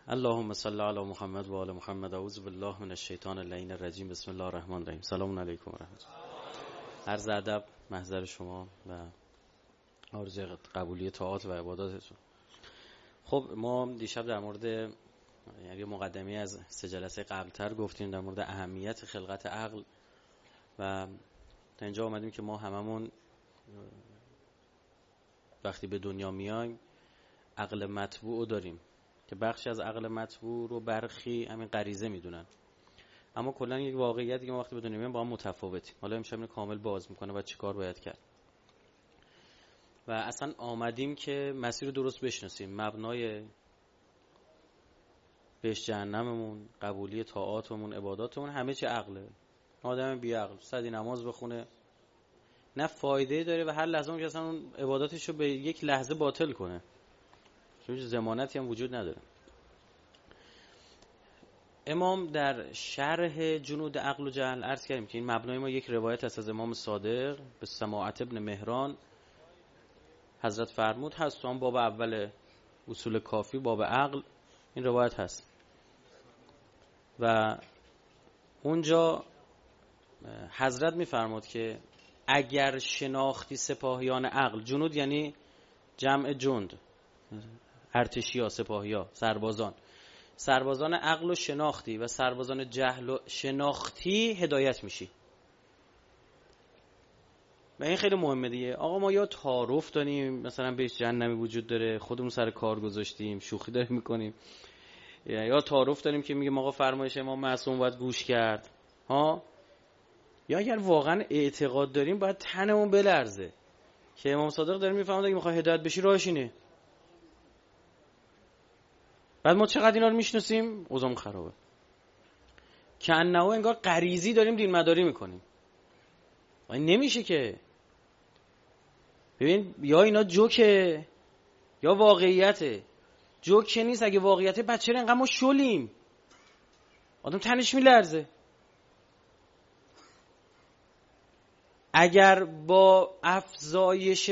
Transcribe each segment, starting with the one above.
اللهم صل علی محمد و آل محمد. اعوذ بالله من الشیطان اللعین الرجیم. بسم الله الرحمن الرحیم. سلام علیکم و رحمت الله. عرض ادب محضر شما و آرزوی قبولی طاعات و عباداتتون. خب ما دیشب در مورد یعنی مقدمه از 3 جلسه قبلتر گفتیم در مورد اهمیت خلقت عقل و تا اینجا اومدیم که ما هممون وقتی به دنیا میایم عقل مطبوع داریم که بخشی از عقل مطبوع رو برخی همین غریزه میدونن، اما کلا یک واقعیتی که ما وقتی به دنیا میایم با هم متفاوتیم. حالا امشب اینو کامل باز میکنه و چیکار باید کرد و اصلا آمدیم که مسیر رو درست بشناسیم. مبنای بهش جهنممون، قبولی طاعاتمون، عباداتمون همه چی عقله. آدم بی عقل صدی نماز بخونه نه فایده داره و هر لحظه ممکنه اصلا اون عباداتش رو به یک لحظه باطل کنه، چون ضمانتی هم وجود نداره. امام در شرح جنود عقل و جهل عرض کردیم که این مبنای ما یک روایت است از امام صادق به سماعت ابن مهران. حضرت فرمود هست تو هم باب اول اصول کافی باب عقل این روایت هست و اونجا حضرت میفرمود که اگر شناختی سپاهیان عقل، جنود یعنی جمع جند، ارتشیا، سپاهیا، سربازان عقل و شناختی و سربازان جهل و شناختی هدایت میشی. و این خیلی مهمه دیگه. آقا ما یا تعارف داریم مثلا بهش جهنمی وجود داره، خودمون سر کار گذاشتیم شوخی داریم میکنیم، یا تعارف داریم که میگیم آقا فرمایش امام معصوم باید گوش کرد ها، یا اگر واقعا اعتقاد داریم باید تنمون بلرزه که امام صادق داره میفهمه اگه میخوای هدایت بشی راهش اینه. بعد ما چقدر اینا رو میشناسیم اوضاعمون خرابه، که انه انگار غریزی داریم دین مداری میکنیم. این نمیشه که. ببین یا اینا جوکه یا واقعیته. جوک نیست. اگه واقعیته بچه رو انقدر ما شلیم آدم تنش میلرزه. اگر با افزایش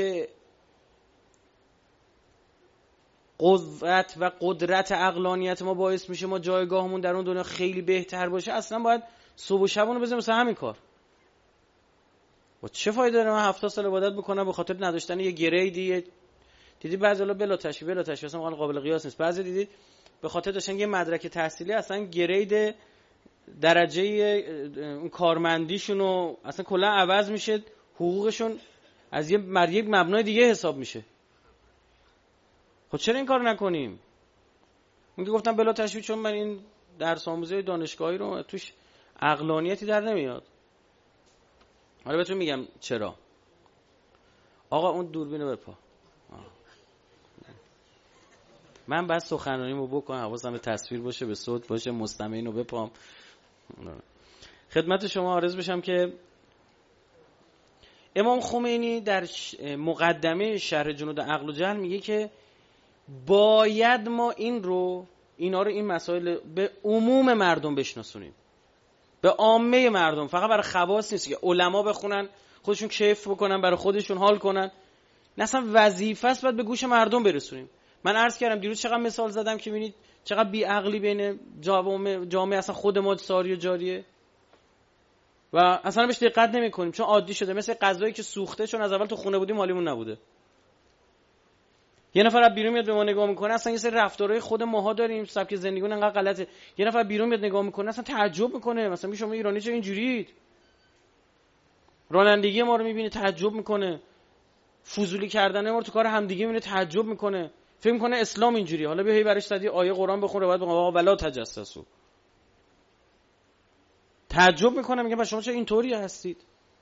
قوت و قدرت عقلانیت ما باعث میشه ما جایگاهمون در اون دنیا خیلی بهتر باشه، اصلا باید صبح و شبونو بزنیم مثلا همین کار. و چه فایده داره من 70 سال عبادت بکنم به خاطر نداشتن یه گریدی؟ دیدی بعضی وقتا بلا تشبیه اصلا قابل قیاس نیست. بعضی دیدید به خاطر داشتن یه مدرک تحصیلی اصلا گرید درجه اون کارمندیشون اصلا کلا عوض میشه، حقوقشون از یک مبنای دیگه حساب میشه. خب چرا این کارو نکنیم؟ من که گفتم بلا تشبیه چون من این درس آموزی دانشگاهی رو توش عقلانیتی در نمیاد. حالا بهتون میگم چرا. آقا اون دوربینو بپا. من بعد سخنرانیمو بکنم حواسم به تصویر باشه، به صوت باشه، مستمعینو بپام. خدمت شما عرض بشم که امام خمینی در مقدمه شرح جنود عقل و جهل میگه که باید ما اینا رو این مسائل به عموم مردم بشناسونیم، به عامه مردم، فقط برای خواص نیست که علما بخونن خودشون کیف بکنن برای خودشون حال کنن، نه اصلا وظیفه است باید به گوش مردم برسونیم. من عرض کردم دیروز چقدر مثال زدم که ببینید چقدر بی‌عقلی بین جامعه اصلا خود ما ساری و جاریه و اصلا بهش دقت نمی‌کنیم چون عادی شده، مثل غذایی که سوخته چون از اول تو خونه بودیم حالیمون نبوده. یه نفر از بیرون میاد به ما نگاه میکنه، اصلا یه سری رفتارهای خود ماها داریم سبک زندگیمون انقدر غلطه، یه نفر بیرون میاد نگاه میکنه اصلا تعجب میکنه، مثلا میگه شما ایرانی چرا اینجورید؟ رانندگی ما رو میبینه تعجب میکنه، فضولی کردن ما رو تو کار همدیگه میبینه تعجب میکنه، فکر میکنه اسلام اینجوری. حالا بیا هی براش صدی آیه قرآن بخونه بعد بگم آقا ولا تجسسوا. تعجب میکنه میگه شما چرا اینطوری هستید؟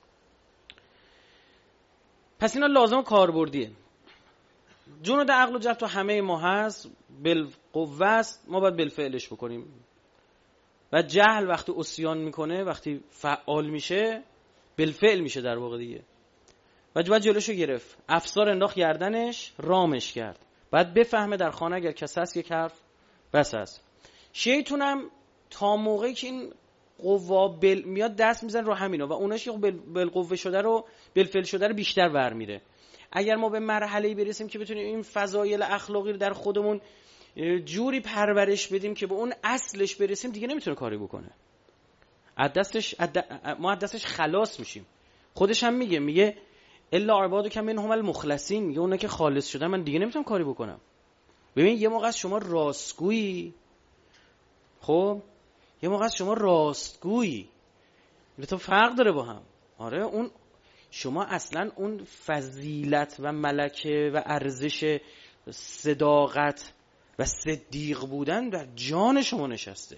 پس اینا لازم کاربردیه. جنود عقل و جهل تو همه ما هست، بالقوه است، ما باید بالفعلش بکنیم. و جهل وقتی عصیان میکنه، وقتی فعال میشه، بالفعل میشه در واقع دیگه. و باید جلوشو گرفت، افسار انداخت گردنش، رامش کرد. باید بفهمه در خانه اگر کس هست یک حرف بس است. شیطونم تا موقعی که این قوا میاد دست میزن رو همینا و اوناش که بالقوه شده رو بالفعل شده رو بیشتر ور میره. اگر ما به مرحله‌ای برسیم که بتونیم این فضایل اخلاقی رو در خودمون جوری پرورش بدیم که به اون اصلش برسیم، دیگه نمیتونه کاری بکنه. ما از دستش خلاص میشیم. خودش هم میگه الا عبادک منهم المخلصین، میگه اونا که خالص شدن من دیگه نمیتونم کاری بکنم. ببین یه موقع شما راستگویی، خب یه موقع شما راستگویی، تو فرق داره با هم. آره اون شما اصلا اون فضیلت و ملکه و ارزش صداقت و صدیق بودن در جان شما نشسته.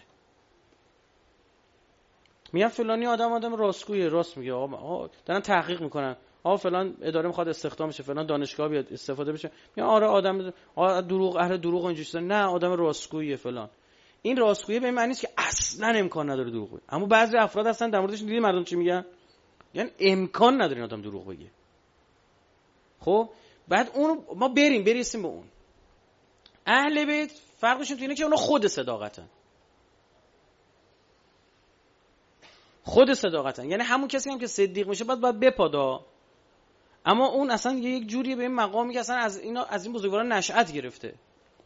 میگن فلانی آدم راستگویه، راست میگه، آقا دارن تحقیق میکنن، فلان اداره میخواد استخدام شه، فلان دانشگاه بیاد استفاده بشه، میگن آره آدم دروغ، اهل دروغ و اینجوری چیزا. نه، آدم راستگویه فلان. این راستگویی به این معنی نیست که اصلا امکان نداره دروغ بگه، اما بعضی افراد هستن در موردش دیدی مردم چی میگن، یعنی امکان نداره این آدم دروغ بگه. خب بعد اون ما برسیم به اون اهل بیت. فرقشون تو اینه که اونا خود صداقتن، یعنی همون کسی هم که صدیق میشه باید بپادا. اما اون اصلا یک جوری به این مقامی که اصلا از این بزرگواران نشأت گرفته.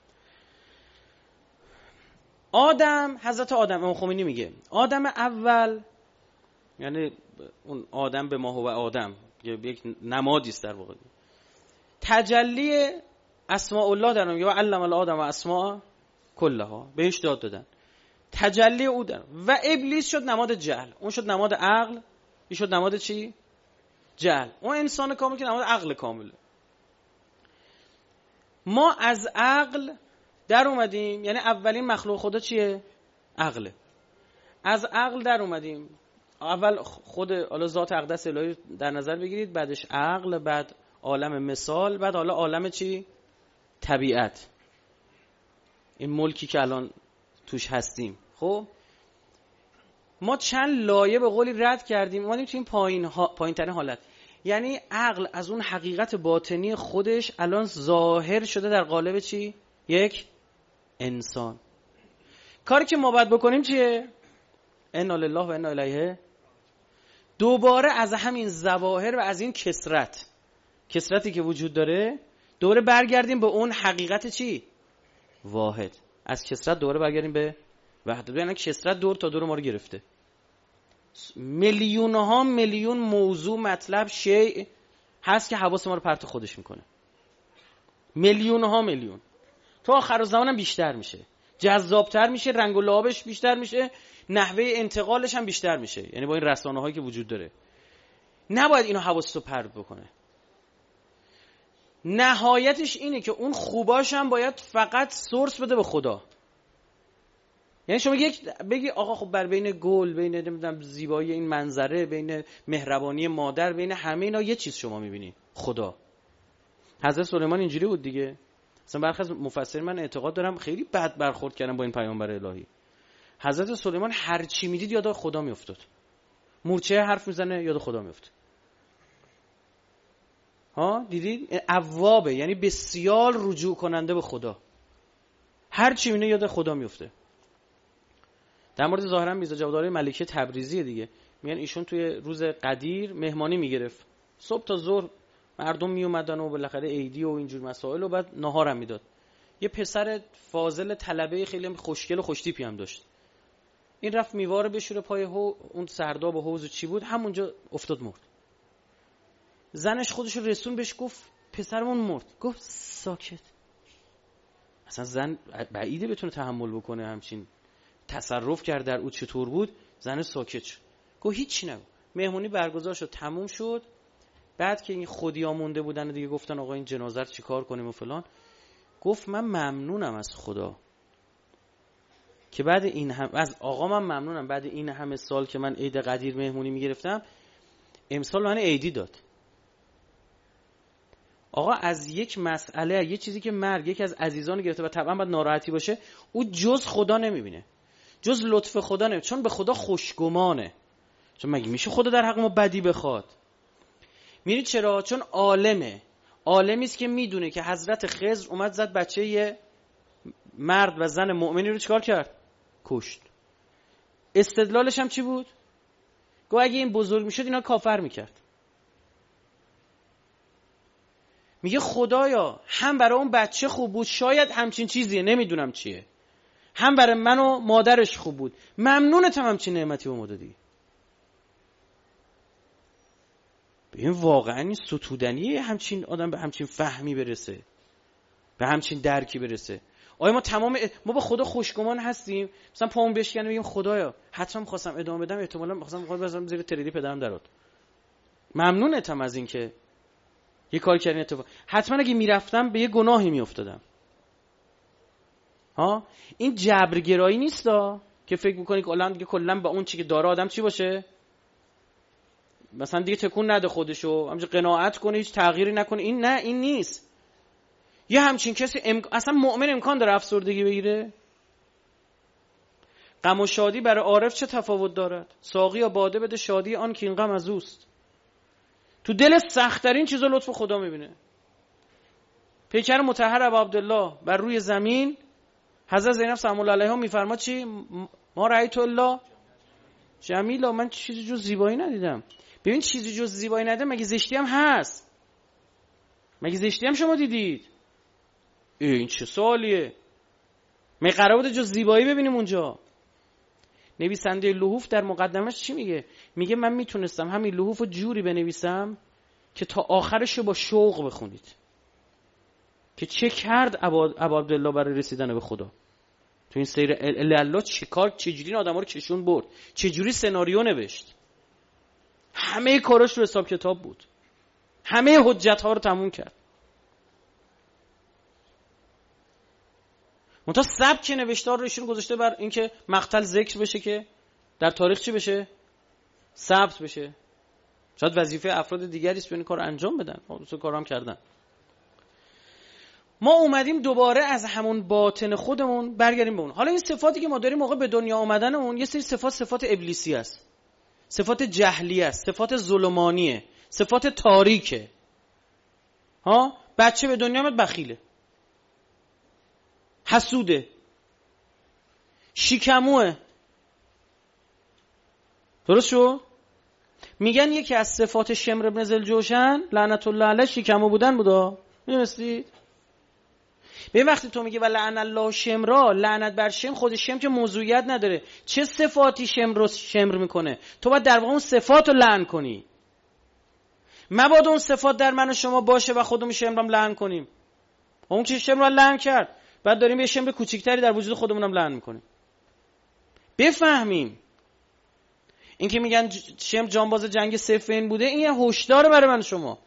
حضرت آدم، امام خمینی میگه آدم اول، یعنی اون آدم به ما هو آدم، یک نمادی است در واقع، تجلی اسماء الله در اون، یا علم الآدم و اسماء کلها، بهش داد دادن، تجلی او در. و ابلیس شد نماد جهل، اون شد نماد عقل، این شد نماد چی؟ جهل. اون انسان کامل که نماد عقل کامله. ما از عقل در اومدیم، یعنی اولین مخلوق خدا چیه؟ عقله. از عقل در اومدیم، اول خود حالا ذات اقدس الهی در نظر بگیرید، بعدش عقل، بعد عالم مثال، بعد حالا عالم چی؟ طبیعت. این ملکی که الان توش هستیم. خب ما چند لایه به قولی رد کردیم، اومدیم تو این پایین ترین حالت. یعنی عقل از اون حقیقت باطنی خودش الان ظاهر شده در قالب چی؟ یک انسان. کاری که ما باید بکنیم چیه؟ انا لله و انا الیه. دوباره از همین ظواهر و از این کثرتی که وجود داره دوباره برگردیم به اون حقیقت چی؟ واحد. از کثرت دوباره برگردیم به وحدت. یعنی کثرت دور تا دور ما رو گرفته. میلیون ها میلیون موضوع، مطلب، شیء هست که حواس ما رو پرت خودش میکنه. میلیون ها میلیون. تو آخر زمان هم بیشتر میشه، جذابتر میشه، رنگ و لعابش بیشتر میشه، نحوه انتقالش هم بیشتر میشه. یعنی با این رسانه هایی که وجود داره نباید اینو حواستو پرت بکنه. نهایتش اینه که اون خوباش هم باید فقط سورس بده به خدا. یعنی شما بگی آقا خب بر بین گل، بین نمیدونم زیبایی این منظره، بین مهربانی مادر، بین همه اینا یه چیز شما میبینی، خدا. حضرت سلیمان اینجوری بود دیگه. مثلا برخی از مفسرین من اعتقاد دارم خیلی بد برخورد کردن با این پیامبر الهی. حضرت سلیمان هر چی میدید یاد خدا میافتاد. مورچه حرف میزنه یاد خدا میافتاد. دیدید؟ اوابه، یعنی بسیار رجوع کننده به خدا. هر چی میبینه یاد خدا میفته. در مورد ظاهرا میرزا جوادآلی ملکه تبریزی دیگه، میگن ایشون توی روز قدیر مهمانی میگرفت، صبح تا ظهر مردم میومدن و بالاخره عیدی و اینجور مسائل، و بعد ناهارم میداد. یه پسر فاضل طلبه خیلی خوشگل و خوشتیپی هم داشت. این رفت میواره بشوره پای اون سرداب و حوض چی بود، همونجا افتاد مرد. زنش خودش رسون بهش گفت پسرمون مرد. گفت ساکت. اصلا زن بعیده بتونه تحمل بکنه همچین تصرف کرد در او. چطور بود؟ زن ساکت شد. گفت هیچی نگو. مهمونی برگزار شد، تموم شد. بعد که این خودیا مونده بودن دیگه، گفتن آقا این جنازه رو چیکار کنیم و فلان. گفت من ممنونم از خدا که بعد این از آقا من ممنونم بعد این همه سال که من عید قدیر مهمونی میگرفتم، امسال من عیدی داد. آقا از یک مسئله، یه چیزی که مرگ یکی از عزیزان گرفته و طبعا باید ناراحتی باشه، او جز خدا نمیبینه، جز لطف خدا نمیبینه، چون به خدا خوشگمانه. چون مگه میشه خدا در حق ما بدی بخواد؟ میرید چرا؟ چون عالمی است که میدونه که حضرت خضر اومد زد بچه یه مرد و زن مؤمنی رو چیکار کرد؟ کشت. استدلالش هم چی بود؟ گفت اگه این بزرگ میشد اینا کافر میکرد. میگه خدایا هم برای اون بچه خوب بود، شاید همچین چیزیه نمیدونم چیه، هم برای من و مادرش خوب بود، ممنونتم همچین نعمتی به ما دادی. ببین واقعا این ستودنیه همچین آدم به همچین فهمی برسه، به همچین درکی برسه. آیا ما با خدا خوشگمان هستیم؟ مثلا پامون بشکنه بگیم خدایا حتما می‌خواستم ادامه بدم، احتمالاً می‌خواستم بزنم زیر تریلی پدرم درات، ممنونتم از این که یه کار کردین اتفاق. حتما اگه میرفتم به یه گناهی میافتادم. ها این جبرگرایی نیستا که فکر میکنی که الان دیگه کلا با اون چی که داره آدم چی باشه، مثلا دیگه تکون نده خودشو، همینجوری قناعت کنه هیچ تغییری نکنه. این نه، این نیست. یه همچین کسی اصلا مؤمن امکان داره افسردگی بگیره؟ غم و شادی برای عارف چه تفاوت دارد؟ ساقی یا باده بده شادی آن که این غم از اوست. تو دل سخت‌ترین چیزا لطف خدا میبینه. پیکر مطهر ابو عبدالله بر روی زمین، حضرت زینب سلام الله علیها میفرما چی؟ ما رأیت الله جمیلا، من چیزی جز زیبایی ندیدم. ببین چیزی جز زیبایی ندیدم، مگه زشتی هم هست؟ مگه زشتی هم شما دیدید؟ این چه سوالیه؟ مگه قرار بوده جز زیبایی ببینیم اونجا؟ نویسنده لحوف در مقدمش چی میگه؟ میگه من میتونستم همین لحوف رو جوری بنویسم که تا آخرش رو با شوق بخونید که چه کرد ابو عبدالله برای رسیدن به خدا. تو این سیر الله چجوری این آدم ها رو کشون برد، چجوری سناریو نوشت، همه کاراش رو حساب کتاب بود، همه حجت ها رو تموم کرد. منتها سبک نوشتار رو ایشون گذاشته بر اینکه مقتل ذکر بشه که در تاریخ چی بشه؟ ثبت بشه. شاید وظیفه افراد دیگری است این کار انجام بدن، اون کارام کردن. ما اومدیم دوباره از همون باطن خودمون برگردیم به اون. حالا این صفاتی که ما داریم موقع به دنیا اومدن اون، یه سری صفات ابلیسی است، صفات جهلی است، صفات ظلمانیه، صفات تاریکه. ها بچه به دنیا اومد بخیله، حسوده، شیکموه. درست شو؟ میگن یکی از صفات شمر بن ذوالجوشن لعنت الله علیه شیکمو بودن بودا. می‌دونستید؟ به وقتی تو میگی ولعن الله شمرا، لعنت بر شمر، خود شمر که موضوعیت نداره، چه صفاتی شمر رو شمر میکنه؟ تو باید در واقع اون صفات رو لعن کنی، مبادا اون صفات در من و شما باشه و خودمون شمر هم لعن کنیم. اون که شمر رو لعن کرد، بعد داریم یه شمر کوچیکتری در وجود خودمون هم لعن میکنیم. بفهمیم این که میگن شمر جانباز جنگ صفین بوده، این یه هشدار برای من و شما،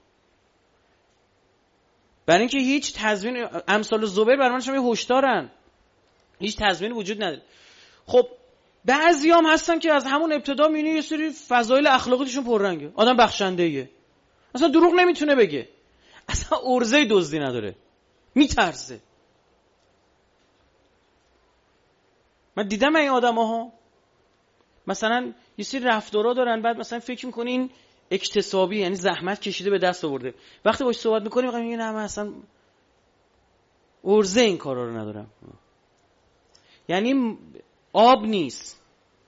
برای اینکه هیچ تضمین، امثال زبیر برای من شما یه هشدارن، هیچ تضمینی وجود نداره. خب بعضیام هستن که از همون ابتدا میبینی یه سری فضایل اخلاقیشون پررنگه، آدم بخشنده‌ایه، اصلا دروغ نمیتونه بگه، اصلا ارزه دزدی نداره، میترسه. من دیدم این آدم‌ها مثلا یه سری رفتارا دارن، بعد مثلا فکر می‌کنی این اکتسابی، یعنی زحمت کشیده به دست آورده. وقتی باهاش صحبت می‌کنی میگه نه من اصلا ارزه این کارا رو ندارم. یعنی آب نیست.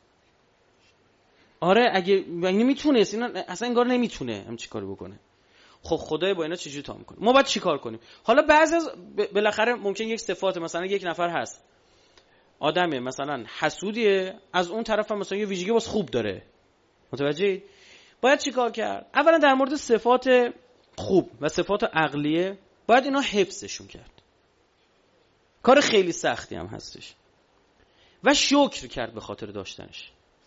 آره اگه یعنی میتونست، اینا اصلا انگار نمیتونه هم چی کاری بکنه. خب خدای با اینا چجوری تا میکنه؟ ما باید چی کار کنیم؟ حالا بعضی از بالاخره ممکن یک صفات، مثلا یک نفر هست آدمه مثلا حسودیه، از اون طرف هم مثلا یه ویژگی واسه خوب داره، متوجهید؟ باید چی کار کرد؟ اولا در مورد صفات خوب و صفات عقلیه باید اینا حفظشون کرد، کار خیلی سختی هم هستش، و شکر کرد به خاطر داشتنش.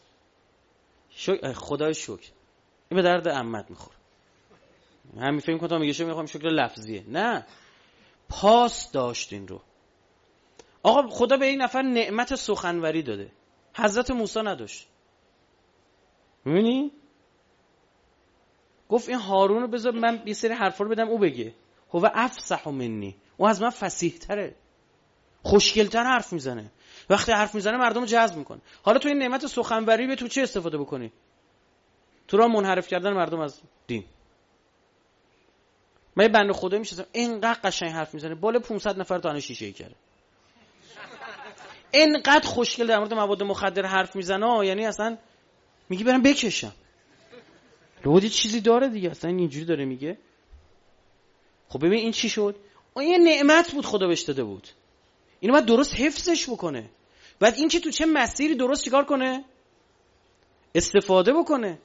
خدای شکر، این به درد عمت میخوره. همین فکر کنم میگه میخوام شکر لفظیه، نه، پاس داشت این رو. آقا خدا به این نفر نعمت سخنوری داده، حضرت موسی نداشت. میبینی؟ گفت این هارون رو بذار من یه سری حرفا رو بدم او بگه، هو افصح منی، او از من فصیح تره، خوشگل‌تر حرف میزنه، وقتی حرف میزنه مردم رو جذب میکنه. حالا تو این نعمت سخنوری به تو چه استفاده بکنی؟ تو را منحرف کردن مردم از دین. من یه بنده خدایی میشستم اینقدر قشنگ حرف میزنه، بالا 500 نفر تو شیشه‌ای کرده، اینقدر خوشگل در مورد مواد مخدر حرف میزنه، یعنی اصلا میگی برم بکشم، لودی چیزی داره دیگه، اصلا اینجوری داره میگه. خب ببین این چی شد؟ این یه نعمت بود خدا بهش داده بود، اینو باید درست حفظش بکنه. بعد این که تو چه مسیری درست چیکار کنه؟ استفاده بکنه.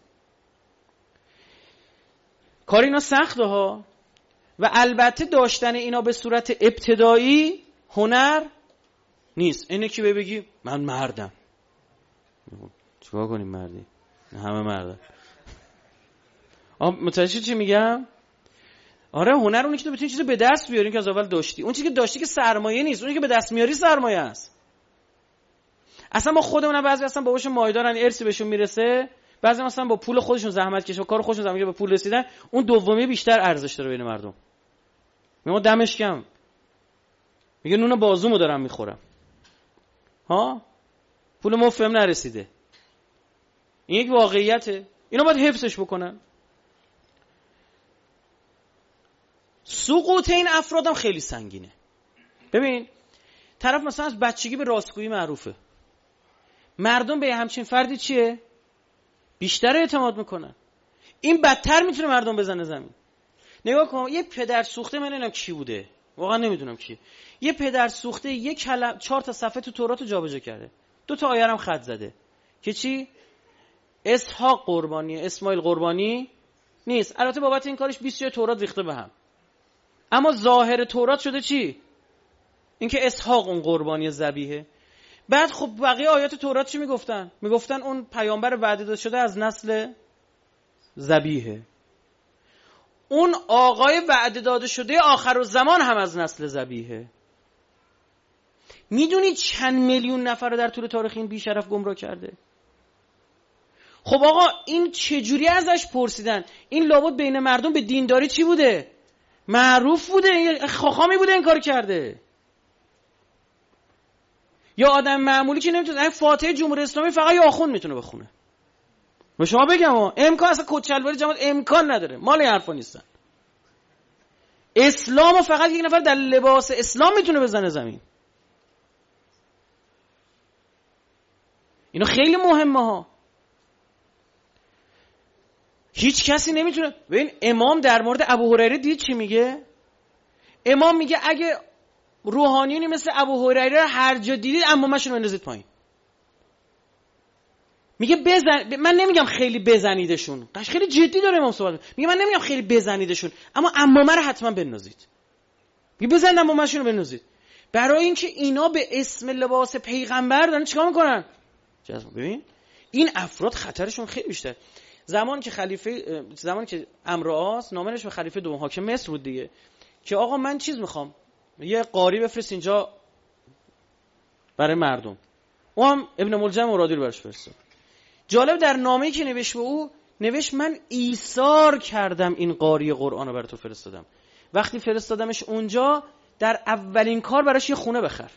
کار اینا سخته ها. و البته داشتن اینا به صورت ابتدایی هنر نیست. اینه که بگی من مردم. چیکار کنیم مردی؟ همه مردن. متوجه چی میگم؟ آره هنر اونی که تو بتونی چیزو به دست بیاری که از اول داشتی. اون چیزی که داشتی که سرمایه نیست، اونی که به دست میاری سرمایه است. اصلا ما خودمون بعضی اصلا باباشون مایدارن، ارثی بهشون میرسه، بعضی مثلا با پول خودشون زحمت کش و کار خودشون زحمت کش به پول رسیدن، اون دومی بیشتر ارزش داره بین مردم. ما دمش کم میگه نون بازومو دارم میخورم، ها پول مفهم نرسیده. این یک واقعیته، اینا باید حفظش بکنن. سقوط این افرادم خیلی سنگینه. ببین طرف مثلا از بچگی به راستگویی معروفه، مردم به همچین فردی چیه؟ بیشتر اعتماد میکنن. این بدتر میتونه مردم بزنه زمین. نگاه کن یه پدر سوخته، من نمیدونم کی بوده، واقعا نمیدونم کی، یه پدر سوخته یک 4 تا صفحه تو تورات رو جابجا کرده، 2 تا آیه هم خط زده که چی؟ اسحاق قربانی، اسماعیل قربانی نیست. البته بابت این کارش 20 جای تورات ریخته به هم، اما ظاهر تورات شده چی؟ اینکه اسحاق اون قربانی ذبیحه. بعد خب بقیه آیات تورات چی میگفتن؟ میگفتن اون پیامبر وعده داده شده از نسل ذبیحه، اون آقای وعده داده شده آخرالزمان هم از نسل ذبیحه. میدونید چند میلیون نفر رو در طول تاریخ این بیشرف گمراه کرده؟ خب آقا این چجوری ازش پرسیدن؟ این لابد بین مردم به دینداری چی بوده؟ معروف بوده، خاخامی بوده این کار کرده. یا آدم معمولی که نمیتونه فاتحه جمهوری اسلامی فقط یه آخوند میتونه بخونه. به شما بگم امکان اصلا کچلواری جماعت امکان نداره، مال این حرفا نیستن. اسلامو فقط یک نفر در لباس اسلام میتونه بزنه زمین. اینا خیلی مهمه ها. هیچ کسی نمیتونه. ببین امام در مورد ابو هریره دید چی میگه؟ امام میگه اگه روحانیونی مثل ابو هریره هر جا دیدید عمامشون رو بندازید پایین. میگه من نمیگم خیلی بزنیدشون، خیلی جدی داره امام صحبت میگه من نمیگم خیلی بزنیدشون، اما عمامه رو حتما بندازید. میگه بزنید عمامشون رو بندازید، برای اینکه اینا به اسم لباس پیغمبر دارن چیکار میکنن؟ ببین این افراد خطرشون خیلی بیشتر. زمانی که امرآس نامش به خلیفه دوم حاکم مصر بود دیگه، که آقا من چیز میخوام، یه قاری بفرست اینجا برای مردم. او هم ابن ملجم مرادی رو برش فرستاد. جالب در نامه‌ای که نوشت به او نوشت من ایثار کردم این قاری قرآن رو برای تو فرستادم. وقتی فرستادمش اونجا در اولین کار براش یه خونه بخر،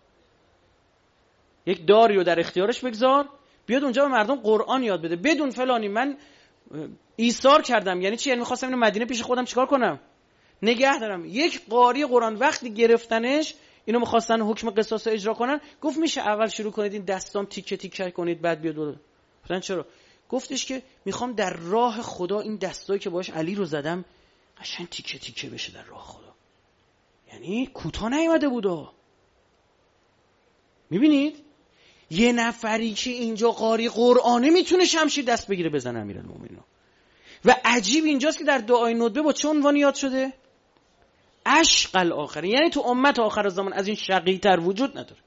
یک داری رو در اختیارش بگذار، بیاد اونجا به مردم قرآن یاد بده بدون فلانی. من ایثار کردم یعنی چی؟ یعنی می‌خواستم اینو مدینه پیش خودم چیکار کنم؟ نگه دارم. یک قاری قرآن وقتی گرفتنش اینو می‌خواستن حکم قصاص اجرا کنن، گفت میشه اول شروع کنید این دستام تیکه تیکه کنید بعد بیاد. گفتن چرا؟ گفتش که میخوام در راه خدا این دستایی که باش علی رو زدم قشنگ تیکه تیکه بشه در راه خدا. یعنی کوتاه نیومده بودا. میبینید یه نفری که اینجا قاری قرآنه میتونه شمشیر دست بگیره بزنه امیرالمومنین. و عجیب اینجاست که در دعای ندبه با چه عنوانی یاد شده؟ عشق الاخرین. یعنی تو امت آخر زمان از این شقی تر وجود نداره.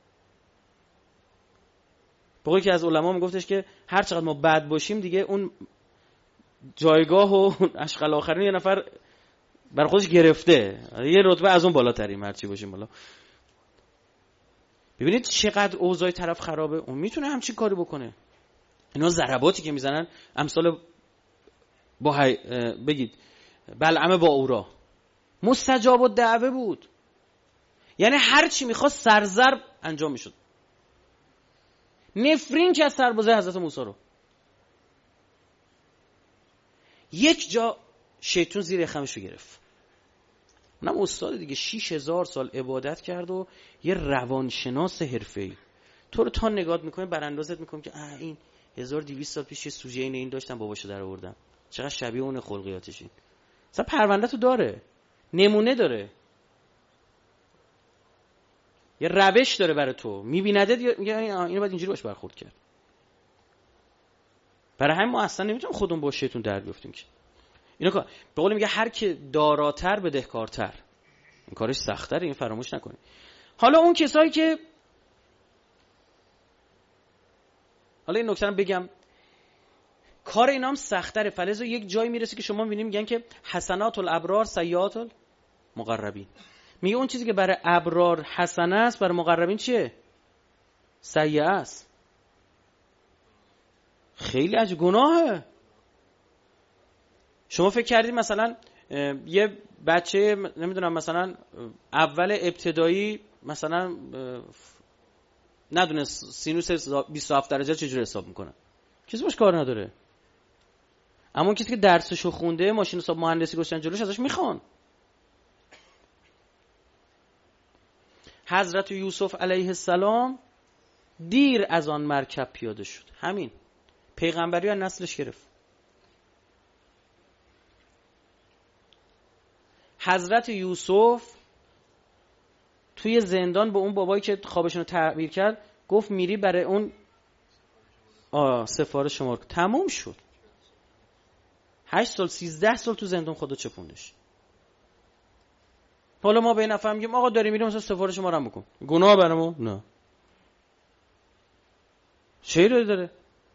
بقیه که از علما میگفتش که هر چقدر ما بد باشیم دیگه اون جایگاه و عشق الاخرین یه نفر برای خودش گرفته، یه رتبه از اون بالاتریم هرچی باشیم بالا. ببینید چقدر اوضاع طرف خرابه، اون میتونه همچین کاری بکنه. اینا ضرباتی که میزنن امثال بگید بلعم با اورا مستجاب الدعوه بود، یعنی هر چی میخواست سرضرب انجام میشد. نفرین که از سربازه حضرت موسی رو یک جا شیطون زیر خمش رو گرفت. اونم استاد دیگه 6000 سال عبادت کرد و یه روانشناس حرفه‌ای. تو رو تا نگاه میکنه براندازت میکنه که این 1200 سال پیش یه سوژه این داشتم باباشو در آوردم، چقدر شبیه اون خلقیاتش این. مثلا پرونده تو داره، نمونه داره، یه روش داره برای تو، میبینده میگه اینو باید اینجوری باش برخورد کرد. برای همین ما اصلا نمیتونیم خودمون با شیطون در بیافتیم که اینو به قول میگه هر که داراتر بدهکارتر. این کارش سخت‌تره، این فراموش نکنید. حالا اون کسایی که حالا این نکته رو بگم، کار اینا هم سخت‌تره. فلزا یک جایی میرسه که شما میبینید میگن که حسنات الابرار سیئات المقربین. میگه اون چیزی که برای ابرار حسنه است برای مقربین چیه؟ سیئه است. خیلی عجیب، گناهه. شما فکر کردید مثلا یه بچه نمیدونم مثلا اول ابتدایی مثلا ندونه سینوس 27 درجه چجوری حساب میکنه؟ کسی باش کار نداره. اما کسی که درسشو خونده، ماشین حساب مهندسی گذاشتن جلوش، ازش میخوان. حضرت یوسف علیه السلام دیر از آن مرکب پیاده شد. همین پیغمبری از نسلش گرفت. حضرت یوسف توی زندان به اون بابایی که خوابشون رو تعبیر کرد گفت میری برای اون سفارش شما. تموم شد. 8 سال 13 سال تو زندان خدا چپوندش. حالا ما به این نفر میگیم آقا داری میریم مثلا سفارش ما رو بکن. گناه برامون؟ نه. چه داره؟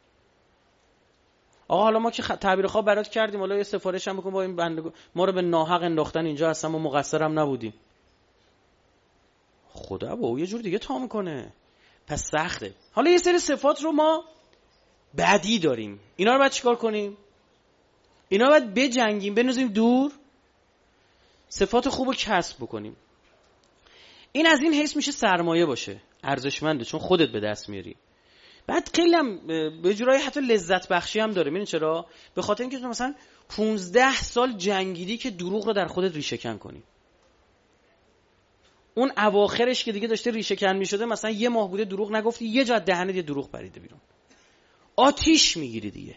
آقا حالا ما که تعبیر خواب برات کردیم، حالا یه سفارش هم بکن با این بنده، ما رو به ناحق انداختن اینجا، اصلا ما مقصرم نبودیم. خدا با او یه جور دیگه تا میکنه. پس سخته. حالا یه سری صفات رو ما بدی داریم، اینا رو باید چیکار کنیم؟ اینا رو باید بجنگیم، بنوزیم دور، صفات خوب رو کسب بکنیم. این از این حیث میشه سرمایه باشه، ارزشمنده، چون خودت به دست میاری. بعد خیلی هم به جورایی حتی لذت بخشی هم داره. ببین چرا؟ به خاطر اینکه تو مثلا 15 سال جنگیدی که دروغ رو در خودت ریشه کن کنی. اون اواخرش که دیگه داشته ریشه کن میشده، مثلا یه ماه بوده دروغ نگفتی، یه جا دهنت یه دروغ پریده بیرون، آتیش میگیری دیگه.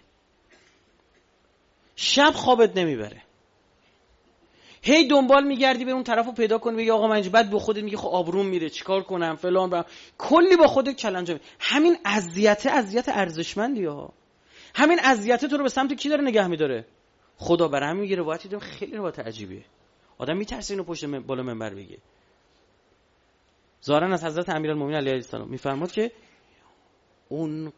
شب خوابت نمیبره، هی دنبال میگردی به اون طرفو پیدا کنی، بگی آقا من اینجا، بعد به خودت میگی خب آبروم میره چیکار کنم فلان، کلی با خودت کلنجا. همین اذیت ارزشمندی ها. همین اذیت تو رو به سمت کی داره نگه میداره؟ خدا. برای همین میگه روایتی دارم خیلی روایت عجیبیه، آدم میترسه اینو پشت بالا منبر بگه. ظاهرا از حضرت امیرالمومنین علیه السلام میفرماد که اون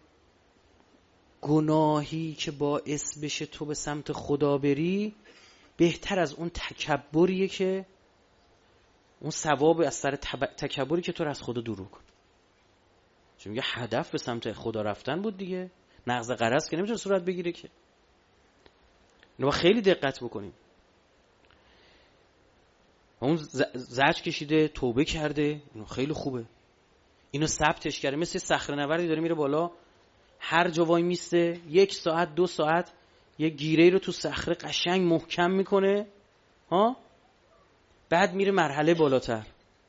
گناهی که باعث بشه تو به سمت خدا بری بهتر از اون تکبریه که اون ثواب از سر تکبری که تو رو از خدا دور کن. چون میگه هدف به سمت خدا رفتن بود دیگه، نقض غرض که نمیتونه صورت بگیره که. اینو خیلی دقت بکنیم. اون زجر کشیده، توبه کرده، اینو خیلی خوبه. اینو ثبتش کرده، مثل صخره‌نوردی داره میره بالا، هر جا وای میسته 1 ساعت 2 ساعت یه گیره رو تو صخره قشنگ محکم میکنه ها، بعد میره مرحله بالاتر.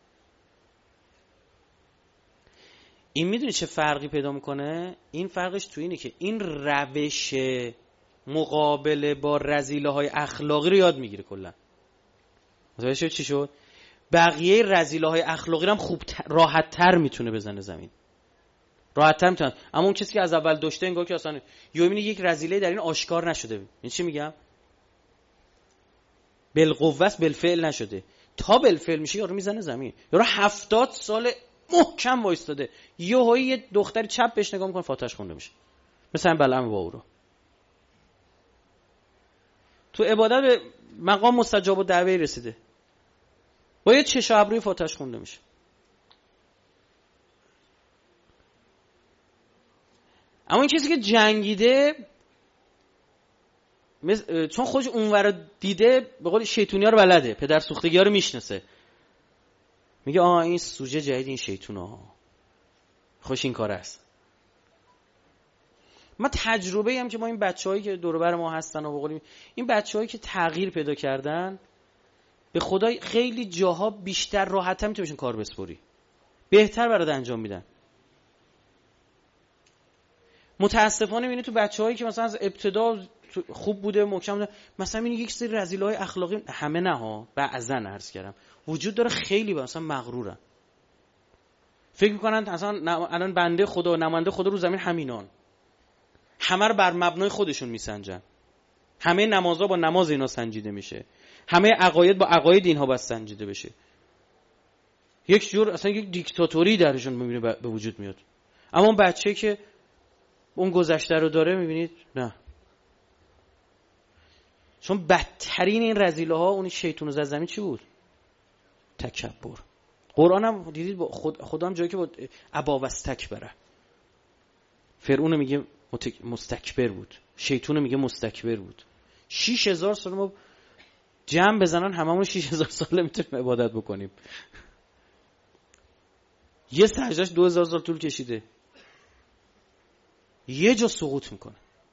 این میدونی چه فرقی پیدا میکنه؟ این فرقش تو اینه که این روش مقابله با رذیله های اخلاقی رو یاد میگیره کلا. متوجه شد چی شد؟ بقیه رذیله های اخلاقی رو هم خوب راحت تر میتونه بزنه زمین، راحت تر میتونه. اما اون کسی که از اول داشته انگار که اصلا یومینی یک رذیله در این آشکار نشده. این چی میگم؟ بالقوه است بالفعل نشده. تا بالفعل میشه یارو میزنه زمین. یارو 70 سال محکم وایستاده، یهویی یه دختری چپ بهش نگاه میکنه فاتحش خونده میشه. مثلا بلعم با او رو تو عبادت به مقام مستجاب الدعوه رسیده، با یه چش و ابروی فاتحش خونده میشه. اما این کسی که جنگیده چون خودش اونور دیده، به قول شیطونی‌ها رو بلده، پدر سوختگی‌ها رو میشناسه، میگه این سوژه جدید این شیطونا خوش این کار است. ما تجربه هم که ما این بچه‌هایی که دور و بر ما هستن و بقولیم این بچه‌هایی که تغییر پیدا کردن، به خدای خیلی جاها بیشتر راحت‌تر میتونی بهشون کار بسپاری، بهتر برات انجام میدن. متاسفانه میبینی تو بچه‌هایی که مثلا از ابتدا خوب بوده محکم بوده، مثلا این یک سری رذیل‌های اخلاقی، همه نه ها، بعضا عرض کردم وجود داره، خیلی مثلا مغرورن، فکر میکنن اصلا الان بنده خدا نماینده خدا رو زمین همینان، همه رو بر مبنای خودشون میسنجن، همه نمازها با نماز اینا سنجیده میشه، همه عقاید با عقاید اینها باید سنجیده بشه، یک جور اصلا یک دیکتاتوری درشون میبینه به وجود میاد. اما اون بچه‌ای که اون گذشته رو داره میبینید نه، چون بدترین این رذیله ها اون شیطون زد زمین چی بود؟ تکبر. قرآن هم دیدید خدا هم جایی که با ابا واستکبره، فرعون میگه مستکبر بود، شیطون میگه مستکبر بود. 6000 سال ما جمع بزنن هممون 6000 سال میتونیم عبادت بکنیم، یه سجدهش 2000 سال طول کشیده، یه جا سقوط میکنه.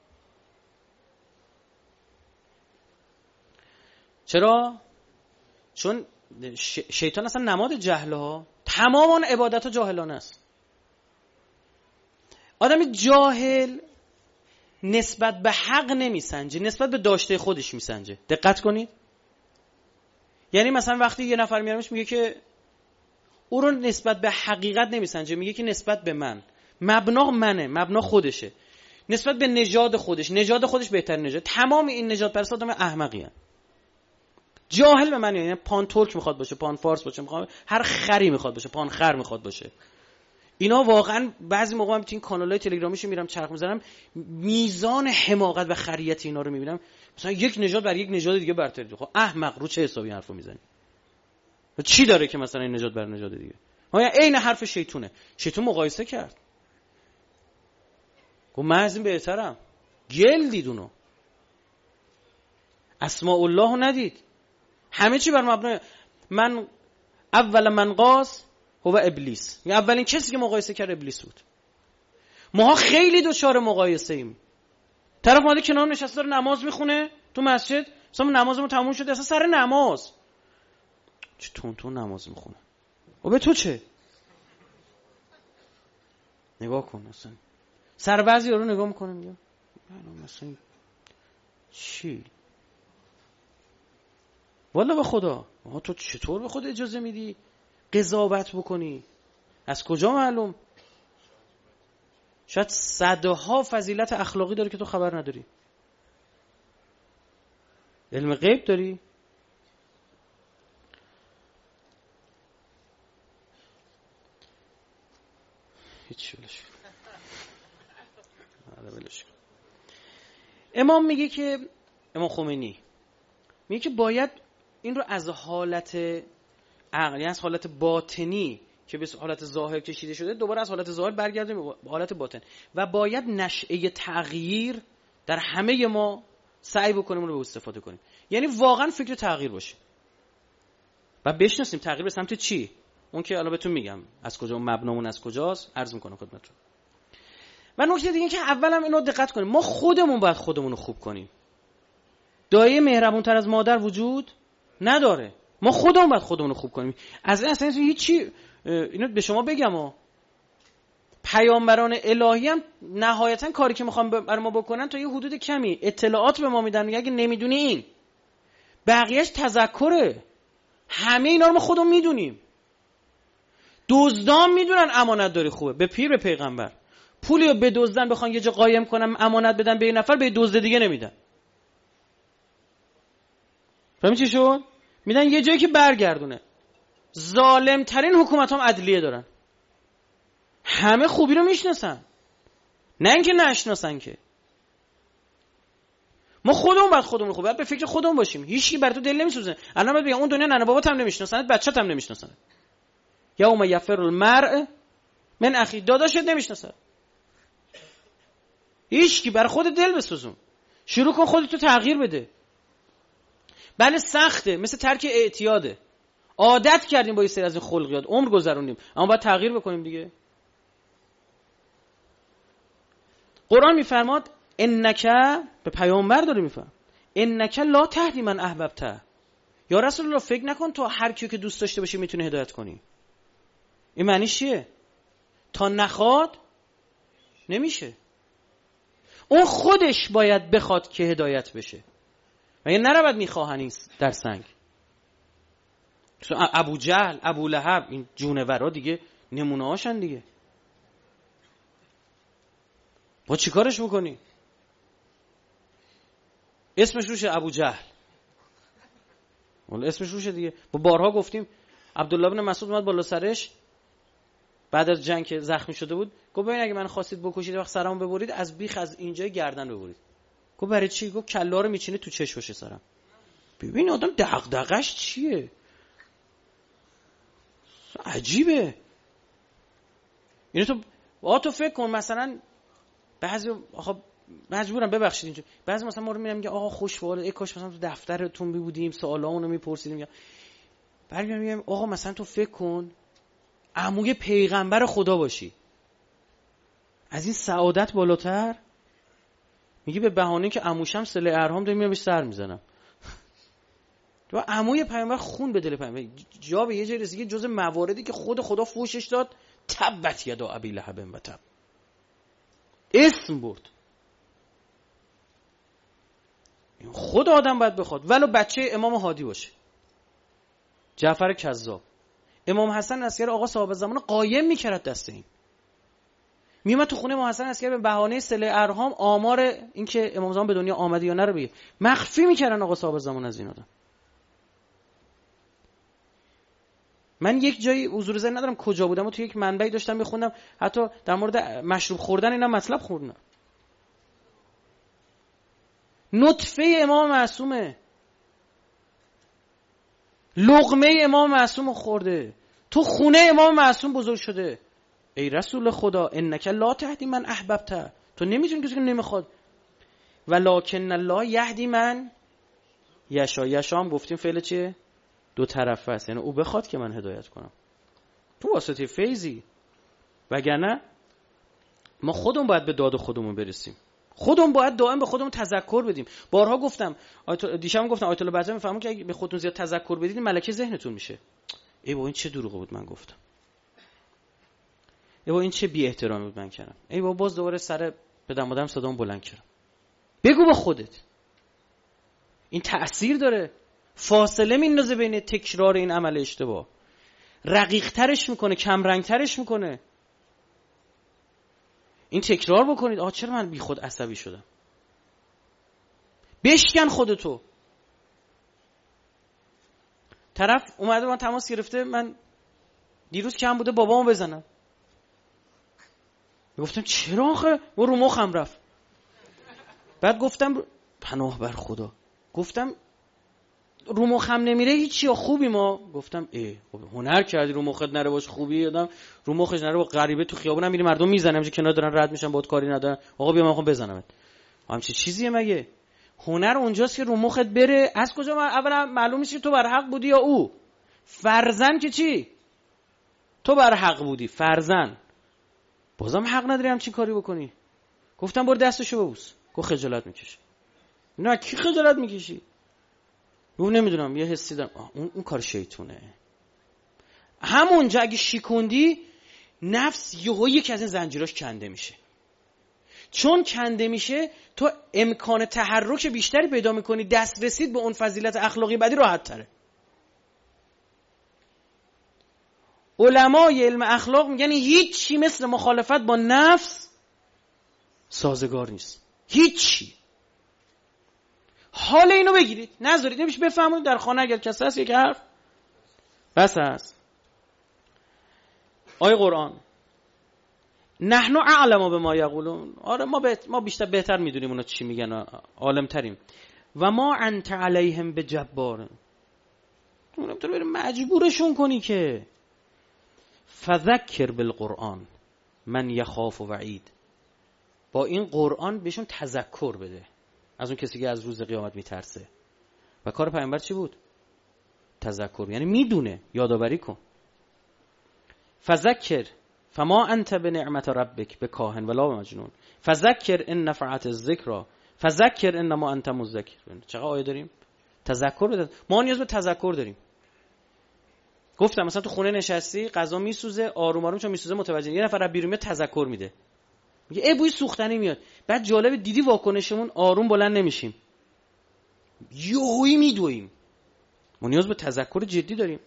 چرا؟ چون شیطان اصلا نماد جهله ها، تمام اون عبادت ها جاهلانه است. آدم جاهل نسبت به حق نمیسنجه، نسبت به داشته خودش میسنجه. دقت کنید، یعنی مثلا وقتی یه نفر میارمش میگه که او رو نسبت به حقیقت نمیسنجه، میگه که نسبت به من، مبنا منه، مبنا خودشه، نسبت به نژاد خودش، نژاد خودش بهترین نژاد. تمام این نژاد پرستا آدم احمقی هستن. جاهل به من یعنی پان ترک میخواد باشه، پان فارس باشه، میخواد هر خری میخواد باشه، پان خر میخواد باشه. اینا واقعا بعضی موقع من تو این کانالای تلگرامیشو میرم چرخ میزنم، میزان حماقت و خریت اینا رو میبینم. مثلا یک نژاد بر یک نژاد دیگه برتری. خب احمق، رو چه حسابی حرفو میزنی؟ چی داره که مثلا این نژاد بر نژاد دیگه؟ ها عین حرف شیطونه. شیطون مقایسه کرد، گفت من از این بهترم. گل دید اونو، اسماء الله رو ندید، همه چی بر مبنای من. اول من قاس هو ابلیس، یعنی اولین کسی که مقایسه کرد ابلیس بود. ماها خیلی دچار مقایسه ایم. طرف اومده کنار نشسته داره نماز میخونه تو مسجد، مثلا نمازمون تموم شده اصلا سر نماز چه تون نماز میخونه. و به تو چه؟ نگاه کن، اصلا سر بعضی رو نگاه میکنه میگه مثلا چی؟ والا به خدا تو چطور به خود اجازه میدی قضاوت بکنی؟ از کجا معلوم؟ شاید صدها فضیلت اخلاقی داره که تو خبر نداری. علم غیب داری؟ هیچ ولش. امام میگه که، امام خمینی میگه که باید این رو از حالت عقل، یعنی از حالت باطنی که به حالت ظاهر کشیده شده، دوباره از حالت ظاهر برگردیم به حالت باطن و باید نشأه تغییر در همه ما سعی بکنیم اون رو استفاده کنیم. یعنی واقعا فکر تغییر باشه و بشناسیم تغییر به سمت چی. اون که الان بهتون میگم از کجا، مبنامون از کجاست، عرض میکنم خدمتتون. و نکته دیگه که اولم اینو دقت کنیم، ما خودمون باید خودمون رو خوب کنیم. دایه مهربونتر از مادر وجود نداره. ما خودمون باید خودمون رو خوب کنیم. از این اصلا هیچی. اینو به شما بگم پیامبران الهی هم نهایتا کاری که میخوام برای ما بکنن تا یه حدود کمی اطلاعات به ما میدن، میگه اگه نمیدونی این بقیهش تذکره. همه اینا رو ما خودمون میدونیم. دزدان میدونن امانت داری خوبه، به پیر به پیغمبر پولی رو بدزدن بخوان یه جا قایم کنم امانت بدن به یه نفر، به دزد دیگه نمیدن. فهمی چی شد؟ میدن یه جایی که برگردونه. ظالم ترین حکومت هم عدلیه دارن، همه خوبی رو میشناسن، نه اینکه نشناسن. که ما خودمون باید خودمون خوب، باید به فکر خودمون باشیم. هیچکی بر تو دل نمیسوزه. الان باید بگم اون دنیا ننه بابات هم نمیشناسن، بچه‌ت هم نمیشناسن. یوم یفر المرء من اخی، داداشت نمیشناسه. هیچکی بر خود دل بسوزون، شروع کن خودتو تغییر بده. بله سخته، مثل ترک اعتیاده، عادت کردیم با یه سری از این خلقیات، عمر گذروندیم، اما باید تغییر بکنیم دیگه. قرآن میفرماد انک، به پیامبر داره میفرماد انک لا تهدی من احببته. یا رسول الله فکر نکن تو هر کیو که دوست داشته باشی میتونی هدایت کنی. این معنیش چیه؟ تا نخواد نمیشه. اون خودش باید بخواد که هدایت بشه و یه نرود میخواهنی در سنگ. ابو جهل، ابو لهب، این جونورا دیگه نمونه هاشن دیگه. با چی کارش میکنی؟ اسمش روشه ابو جهل، ولی اسمش روشه دیگه. با بارها گفتیم عبدالله بن مسعود اومد بالا سرش بعد از جنگ که زخمی شده بود، گفت ببین اگه من خواستید بکشید وقت سرمو ببرید از بیخ از اینجای گردن ببرید. گفت برای چی؟ گفت کلا رو میچینه تو چشمش سرم. ببین آدم دغدغش چیه؟ عجیبه. اینو تو فکر کن مثلا بعضی آخه مجبورم ببخشید اینجا بعضی مثلا ما رو میگم آقا خوشحال ای کاش مثلا تو دفترتون بودیم سوالامونو میپرسیدیم. برمیام میگم آقا مثلا تو فکر کن عموی پیغمبر خدا باشی، از این سعادت بالاتر؟ میگی به بهانه که عموشم صله ارحام دارم میرم بهش سر میزنم. تو عموی پیغمبر خون به دل پیغمبر جا به یه جای رسید جز مواردی که خود خدا فوشش داد تبت یدا ابی لهب و تب، اسم برد. خود آدم باید بخواد ولو بچه امام هادی باشه، جعفر کذاب، امام حسن عسکری آقا صاحب زمان قایم میکرد دست این. میومد تو خونه امام حسن عسکری به بهانه صله ارحام آمار این که امام زمان به دنیا آمده یا نه رو بگه، مخفی میکردن آقا صاحب زمان از این آدم. من یک جایی حضور ذهن ندارم کجا بودم و تو یک منبعی داشتم میخوندم حتی در مورد مشروب خوردن اینا مطلب خوندم. نطفه امام معصومه، لقمه امام معصوم خورده، تو خونه امام معصوم بزرگ شده. ای رسول خدا انک لا تهدی من احببت، تو نمیتونی کسی که نمیخواد، ولکن الله یهدی من یشا. یشا هم گفتیم فعل چیه؟ دو طرفه است، یعنی او بخواد که من هدایت کنم تو واسطه فیضی، وگرنه ما خودمون باید به داد خودمون برسیم، خودمون باید دائم به خودمون تذکر بدیم. بارها گفتم، دیشب گفتم آیت الله بعضی میفهمون که اگه به خودتون زیاد تذکر بدید ملکه ذهنتون میشه. ای بابا این چه دروغی بود من گفتم، ای بابا این چه بی احترامی بود من کردم، ای بابا باز دوباره سر پدر مادرم صدام بلند کردم. بگو به خودت، این تأثیر داره، فاصله میندازه بین تکرار این عمل اشتباه، رقیق ترش میکنه، کم رنگ ترش میکنه. این تکرار بکنید. آه چرا من بی خود عصبی شدم؟ بشکن خودتو. طرف اومده من تماس گرفته، من دیروز کم بوده بابامو بزنم، گفتم چرا آخه؟ و رو مخم رفت. بعد گفتم پناه بر خدا، گفتم رو مخم نمیره هیچی، خوبی ما. گفتم هنر کردی رو مخت نره باش، خوبی آدم رو مخش نره با غریبه تو خیابونم میری مردم میزنن همش کنار دارن رد میشن باهات کاری ندارن، آقا بیا من میخوام بزنمت. همچین چیزیه مگه؟ هنر اونجاست که رو مخت بره. از کجا اولا معلوم میشه تو بر حق بودی یا او؟ فرضاً که چی؟ تو بر حق بودی فرضاً، بازم حق نداری همچین کاری بکنی. گفتم برو دستشو ببوس. گفت خجالت میکشی. نه کی خجالت میکشی؟ گفت نمیدونم یه حسی دارم. اون کار شیطونه. همونجا اگه شیکوندی نفس یهو یکی از این زنجیراش کنده میشه. چون کنده میشه تو امکان تحرک بیشتری پیدا میکنی، دست رسید به اون فضیلت اخلاقی بعدی راحت تره. علمای علم اخلاق میگن هیچی مثل مخالفت با نفس سازگار نیست، هیچی. حال اینو بگیرید، نذارید نمیشه بفهمونید. در خانه اگر کسی هست یک حرف بس هست. آیه قرآن نحنو اعلم بما یقولون، آره ما بیشتر بهتر میدونیم اونا چی میگن، عالم تریم. و ما انت علیهم بجبار، تو نمیتونی بری مجبورشون کنی که. فذکر بالقرآن من یخاف وعید، با این قرآن بهشون تذکر بده از اون کسی که از روز قیامت میترسه. و کار پیامبر چی بود؟ تذکر، یعنی میدونه، یادآوری کن. فذکر فما انت بنعمت ربک بکاهن ولا بمجنون فذکر ان نفعت الذکر فذکر انما انت مذکر. چقدر آیه داریم تذکر بده. ما نیاز به تذکر داریم. گفتم مثلا تو خونه نشستی غذا میسوزه، آروم آروم چون میسوزه متوجه، یه نفر بیرون میاد تذکر میده. میگه بوی سوختنی میاد. بعد جالب دیدی واکنشمون آروم بلند نمیشیم، یهویی میدویم. ما نیاز به تذکر جدی داریم.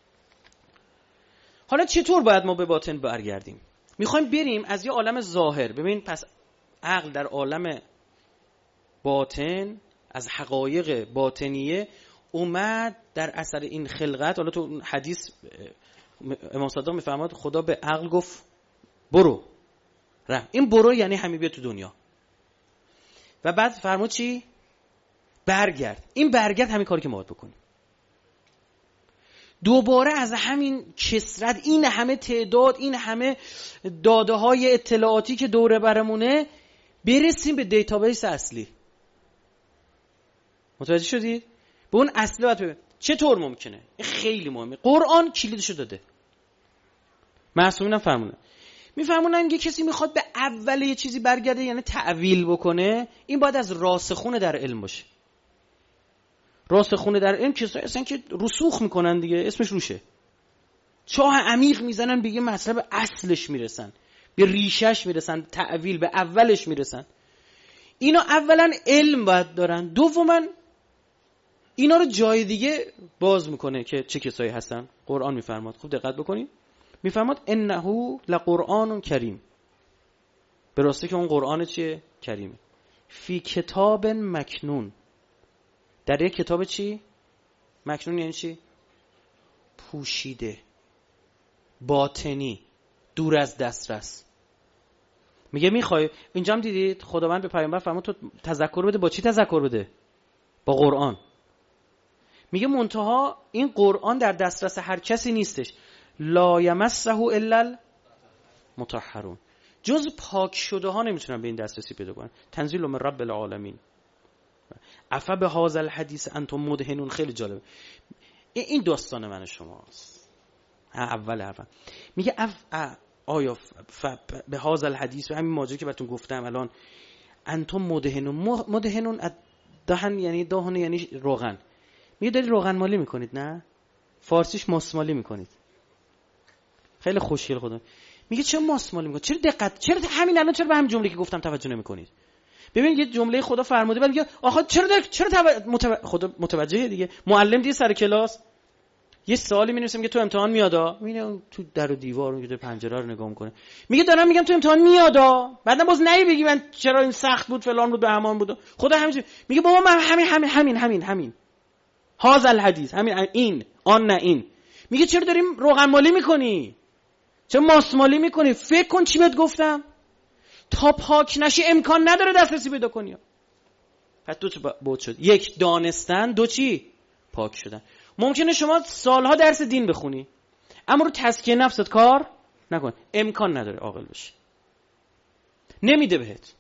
حالا چطور باید ما به باطن برگردیم؟ میخوایم بریم از یه عالم ظاهر. ببین پس عقل در عالم باطن از حقایق باطنیه اومد در اثر این خلقت. حالا تو حدیث امام صادق میفرماد خدا به عقل گفت برو. این برو یعنی همین بیا تو دنیا. و بعد فرمود چی؟ برگرد. این برگرد همین کاری که ما باید بکنیم. دوباره از همین کثرت، این همه تعداد، این همه داده های اطلاعاتی که دوره برمونه برسیم به دیتابیس اصلی. متوجه شدید؟ به اون اصلی باید ببین. چطور ممکنه؟ این خیلی مهمه. قرآن کلیدشو داده. معصومین هم فرمونه. میفرمونن یه کسی میخواد به اول یه چیزی برگرده یعنی تعویل بکنه، این باید از راسخونه در علم باشه. راسخونه در علم کسایی هستن که رسوخ میکنن دیگه، اسمش روشه. چاه عمیق میزنن به یه مطلب اصلش میرسن، به ریشش میرسن، تعویل به اولش میرسن. اینا اولا علم باید دارن، دوما اینا رو جای دیگه باز میکنه که چه کسایی هستن. قرآن میفرماد، خوب دقت بکنید، میفرماد انه لقرآن کریم. به راستی که اون قرآن چیه؟ کریمه. فی کتاب مکنون. در یک کتاب چی؟ مکنون یعنی چی؟ پوشیده، باطنی، دور از دسترس. میگه میخوای، اینجا هم دیدید خداوند به پیامبر فرمود تو تذکر بده. با چی تذکر بده؟ با قرآن. میگه منتها این قرآن در دسترس هر کسی نیستش. لا یمسه الا المطهرون. جز پاک شده ها نمیتونن به این دسترسی پیدا کنن. تنزیل من رب العالمین. افا به هذا الحدیث انتم مدهنون. خیلی جالبه. این داستان من شماست. اول میگه آیا به هذا الحدیث، به همین ماجرا که براتون گفتم الان، انتم مدهنون. مدهنون دهن یعنی دهن یعنی روغن. میگه داری روغن مالی میکنید، نه فارسیش ماسمالی میکنید. خیلی خوشگل خودم. میگه چرا ماسمالی میکنید؟ چرا دقت، چرا همین الان چرا به همین جمله که گفتم توجه نمیکنید؟ ببین یه جمله خدا فرموده بعد میگه آخه خدا متوجهه دیگه. معلم دیگه سر کلاس یه سوالی می‌نویسه میگه تو امتحان میادا، میبینه تو در و دیوار میگه پنجره رو نگاه میکنه، میگه دارم میگم تو امتحان میادا، بعدم باز نهی بگی من چرا این سخت بود فلان بود بهمان بود. خدا همینجوری میگه بابا من همین هاذا الحدیث، همین این آن نه این. میگه چرا داریم روغن مالی میکنی؟ چرا ماسمالی میکنی؟ فکر کن چی بهت گفتم. تا پاک نشی امکان نداره دسترسی پیدا کنی. پس دو تا بود شد. یک دانستن، دو چی؟ پاک شدن. ممکنه شما سالها درس دین بخونی اما رو تزکیه نفست کار نکن، امکان نداره عاقل بشی، نمیده بهت.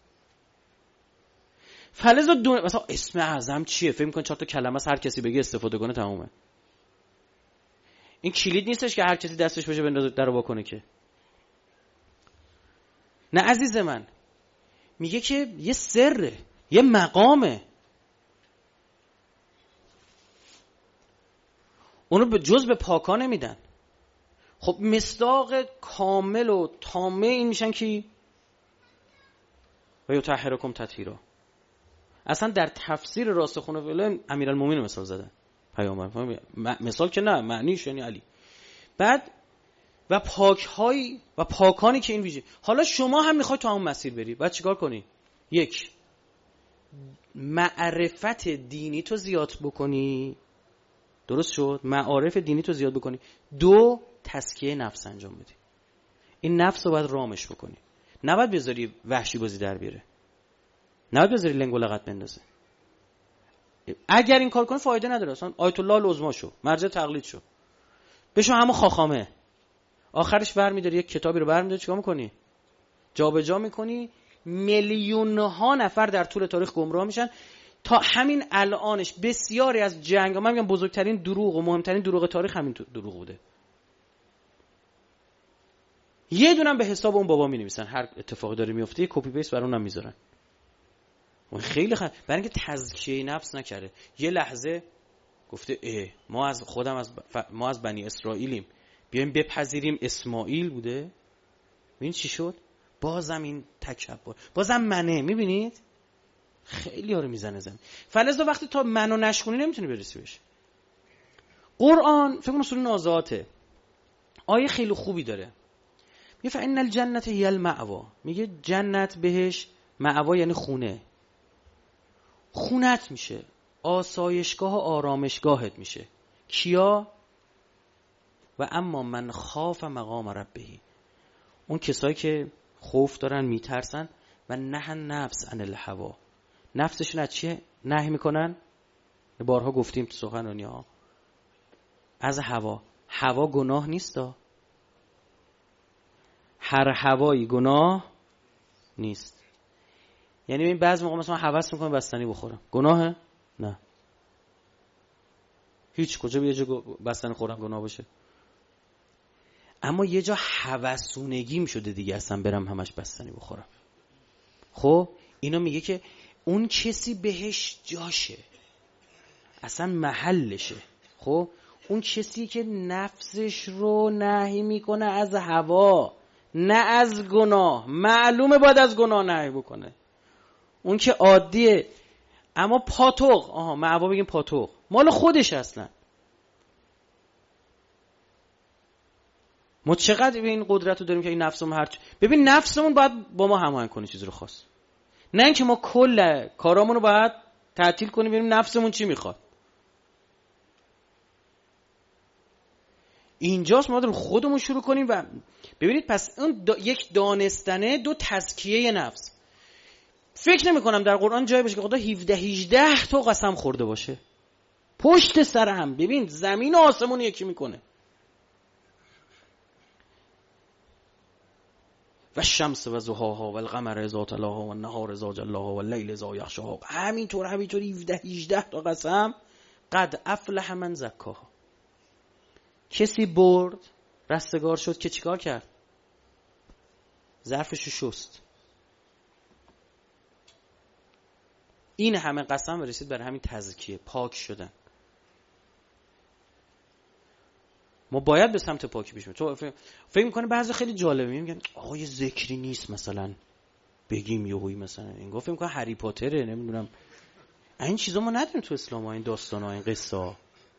فلذا مثلا اسم اعظم چیه؟ فکر می‌کنی 4 تا کلمه هر کسی بگه استفاده کنه تمومه. این کلید نیستش که هر کسی دستش بشه بندازه درو بکنه که. نه عزیز من، میگه که یه سره، یه مقامه، اونو به جز به پاکا نمیدن. خب مصداق کامل و تامه این میشن کی؟ و یطهرکم تطهیرا. اصلا در تفسیر راسخون فعلا امیرالمومنین مثال زدن پیامبر، مثال که نه معنیش یعنی علی. بعد و پاک‌های و پاکانی که این ویژه. حالا شما هم میخوای تو همون مسیر بری، بعد چیکار کنی؟ یک، معرفت دینی تو زیاد بکنی، درست شد؟ معارف دینی تو زیاد بکنی. دو، تزکیه نفس انجام بدی. این نفس رو باید رامش بکنی، نباید بذاری وحشی بازی در بیاره، نباید بذاری لنگ و لغت بندازه. اگر این کار کنی فایده نداره. اصلا آیت الله العظما شو، مرجع تقلید شو، بشو همون خاخامه. آخرش برمی‌داری یک کتابی رو برمی‌داری چیکار می‌کنی؟ جابجا می‌کنی. میلیون‌ها نفر در طول تاریخ گمراه میشن. تا همین الانش بسیاری از جنگ، من میگم بزرگترین دروغ و مهمترین دروغ تاریخ همین دروغ بوده. یه دونم به حساب اون بابا می‌نویسن، هر اتفاقی داره میفته یه کپی پیست برای اونم میذارن. اون خیلی برای اینکه تزکیه نفس نکرده. یه لحظه گفته ما از بنی اسرائیلیم، بیایم بپذیریم اسماعیل بوده. ببین چی شد؟ بازم این تکبر، بازم منه. میبینید خیلی ها رو میزنه زمین. فلذا وقتی تا منو نشکنی نمیتونی برسی بهش. قرآن فکر کنم سوره نازعاته، آیه خیلی خوبی داره، میگه فإن الجنة هی المأوا، میگه جنت بهش مأوا یعنی خونه، خونت میشه، آسایشگاه و آرامشگاهت میشه. کیا؟ و اما من خاف مقام ربه، اون کسایی که خوف دارن، میترسن، و نهی نفس عن الهوا، نفسشون از چیه نهی میکنن؟ بارها گفتیم تو سخنرانی ها، از هوا. هوا گناه نیست، هر هوایی گناه نیست. یعنی این بعضی موقع مثلا هوس میکنم بستنی بخورم، گناهه؟ نه. هیچ کجا به یه جا بستنی خورم گناه باشه؟ اما یه جا هوسونگیم شده دیگه اصلا برم همش بستنی بخورم. خب اینا میگه که اون کسی بهش جاشه، اصلا محلشه. خب اون کسی که نفسش رو نهی میکنه از هوا، نه از گناه، معلومه باید از گناه نهی بکنه، اون که عادیه. اما پاتوق، معوا بگیم پاتوق، مال خودش اصلا. ما چقدر به این قدرت رو داریم که این نفسمون ببین نفسمون باید با ما هماهنگ کنه چیزی رو خاص، نه اینکه ما کل کارامون رو باید تعطیل کنیم ببینیم نفسمون چی میخواد. اینجاست ما داریم خودمون شروع کنیم. و ببینید پس اون یک دانستنه، دو تزکیه نفس. فکر نمی کنم در قرآن جایی باشه که خدا 17-18 تا قسم خورده باشه پشت سر هم. ببین زمین و آسمون یکی میکنه. و الشمس و ضحاها و القمر اذا تلاها و النهار اذا جلاها و اللیل اذا یغشاها. همینطور 17-18 تا قسم. قد افلح من زکاها. کسی برد رستگار شد که چیکار کرد؟ ظرفشو شست. این همه قسم رسید برای همین تزکیه، پاک شدن. ما باید به سمت پاکی پیش بریم. تو فکر می‌کنی بعضی خیلی جالبه، میگن آقا یه ذکری نیست مثلا بگیم یهویی مثلا انگار فکر می‌کنه هری پاتره، نمیدونم این چیزا ما نداریم تو اسلام، این داستانا، این قصه ها،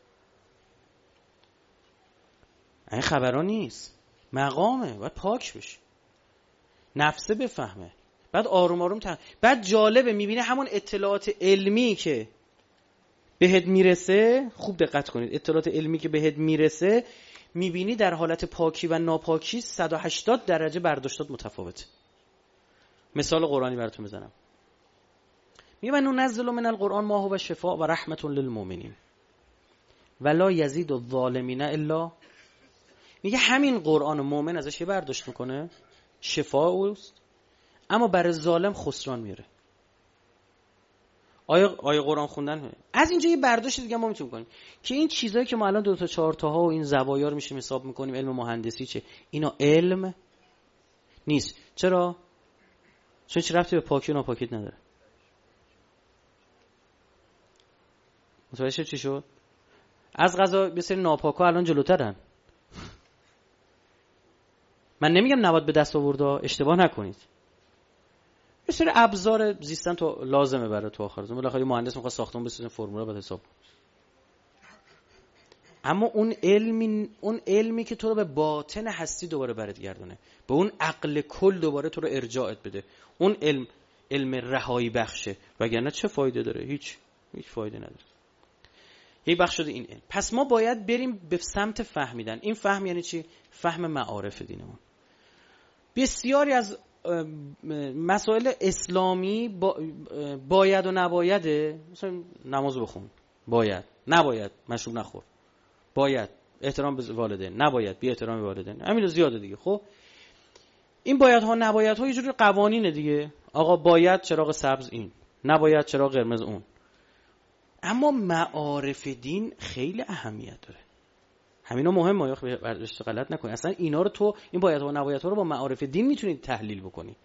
این خبرها نیست. مقامه، باید پاک بشی، نفسه بفهمه، بعد آروم آروم بعد جالبه میبینه همون اطلاعات علمی که بهت میرسه، خوب دقت کنید، اطلاعات علمی که بهت میرسه میبینی در حالت پاکی و ناپاکی 180 درجه برداشتات متفاوته. مثال قرآنی براتون میزنم. میگه من ننزل من القرآن ما هو شفاء و رحمت للمؤمنین ولا یزید الظالمین الا. میگه همین قرآن مؤمن ازش یه برداشت میکنه شفاء اوست، اما برای ظالم خسران میاره. آیه قرآن خوندن از اینجا یه برداشت دیگه ما میتونیم کنیم که این چیزایی که ما الان 2 تا 4 تاها و این زوایا رو میشیم حساب میکنیم علم مهندسی چه، اینا علم نیست. چرا؟ چون هیچ ربطی به پاکی و ناپاکیت نداره. متوجه چی شد؟ از قضا یه سری ناپاکا الان جلوترن. من نمیگم نباید به دست آورد، اشتباه نکنید، یه سری ابزار زیستن تو لازمه برای تو آخر زمان. بالاخره مهندس میخواد ساختمون بسازه، فرمولا باید حساب. اما اون علمی که تو رو به باطن هستی دوباره برات گردونه، به اون عقل کل دوباره تو رو ارجاعت بده، اون علم رهایی بخشه. وگرنه چه فایده داره؟ هیچ فایده نداره. یه بخش شده این علم. پس ما باید بریم به سمت فهمیدن. این فهم یعنی چی؟ فهم معارف دینمون. بسیاری از مسائل اسلامی باید و نبایده. مثلا نماز بخون، باید، نباید مشروب نخور، باید احترام به والدین، نباید بی احترام به والدین، همین زیاده دیگه. خب این باید ها نباید ها یه جوری قوانینه دیگه. آقا باید چراغ سبز این، نباید چراغ قرمز اون. اما معارف دین خیلی اهمیت داره. همینا مهمه، یا برداشت غلط نکنی. اصلا اینا رو تو این باید ها و نباید ها رو با معارف دین میتونید تحلیل بکنی.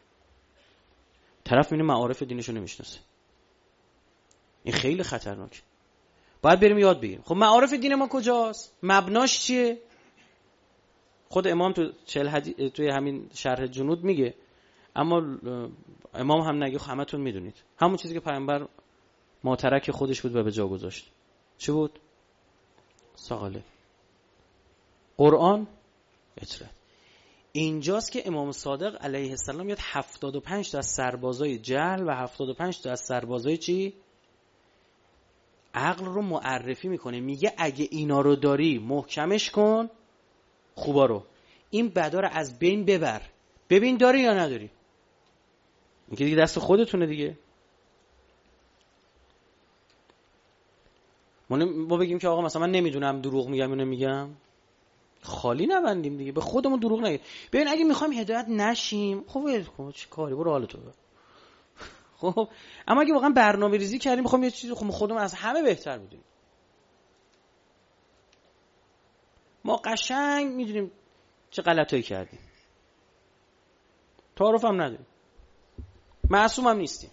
طرف میونه معارف دینشو نمیشناسه، این خیلی خطرناکه. باید بریم یاد بگیریم. خب معارف دین ما کجاست؟ مبناش چیه؟ خود امام تو توی همین شرح جنود میگه اما امام هم نگه، همتون میدونید همون چیزی که پیامبر ماترک خودش بود و به جا گذاشت چی بود؟ ساقاله. قرآن اطرد. اینجاست که امام صادق علیه السلام یاد 75 تا از سربازای جهل و 75 تا از سربازای چی؟ عقل رو معرفی میکنه، میگه اگه اینا رو داری محکمش کن، خوبا رو، این بدا رو از بین ببر، ببین داری یا نداری. میگه دیگه دست خودتونه دیگه. ما بگیم که آقا مثلا من نمیدونم دروغ میگم یا نمیگم، خالی نبندیم دیگه، به خودمون دروغ نگیم. ببین اگه میخوایم هدایت نشیم خب چه کاری، برو حالتو ببر. خب اما اگه واقعا برنامه ریزی کردیم میخوام یه چیزی، خب خودمون از همه بهتر میدونیم. ما قشنگ میدونیم چه غلطایی کردیم، تعارف هم نداریم، معصوم هم نیستیم.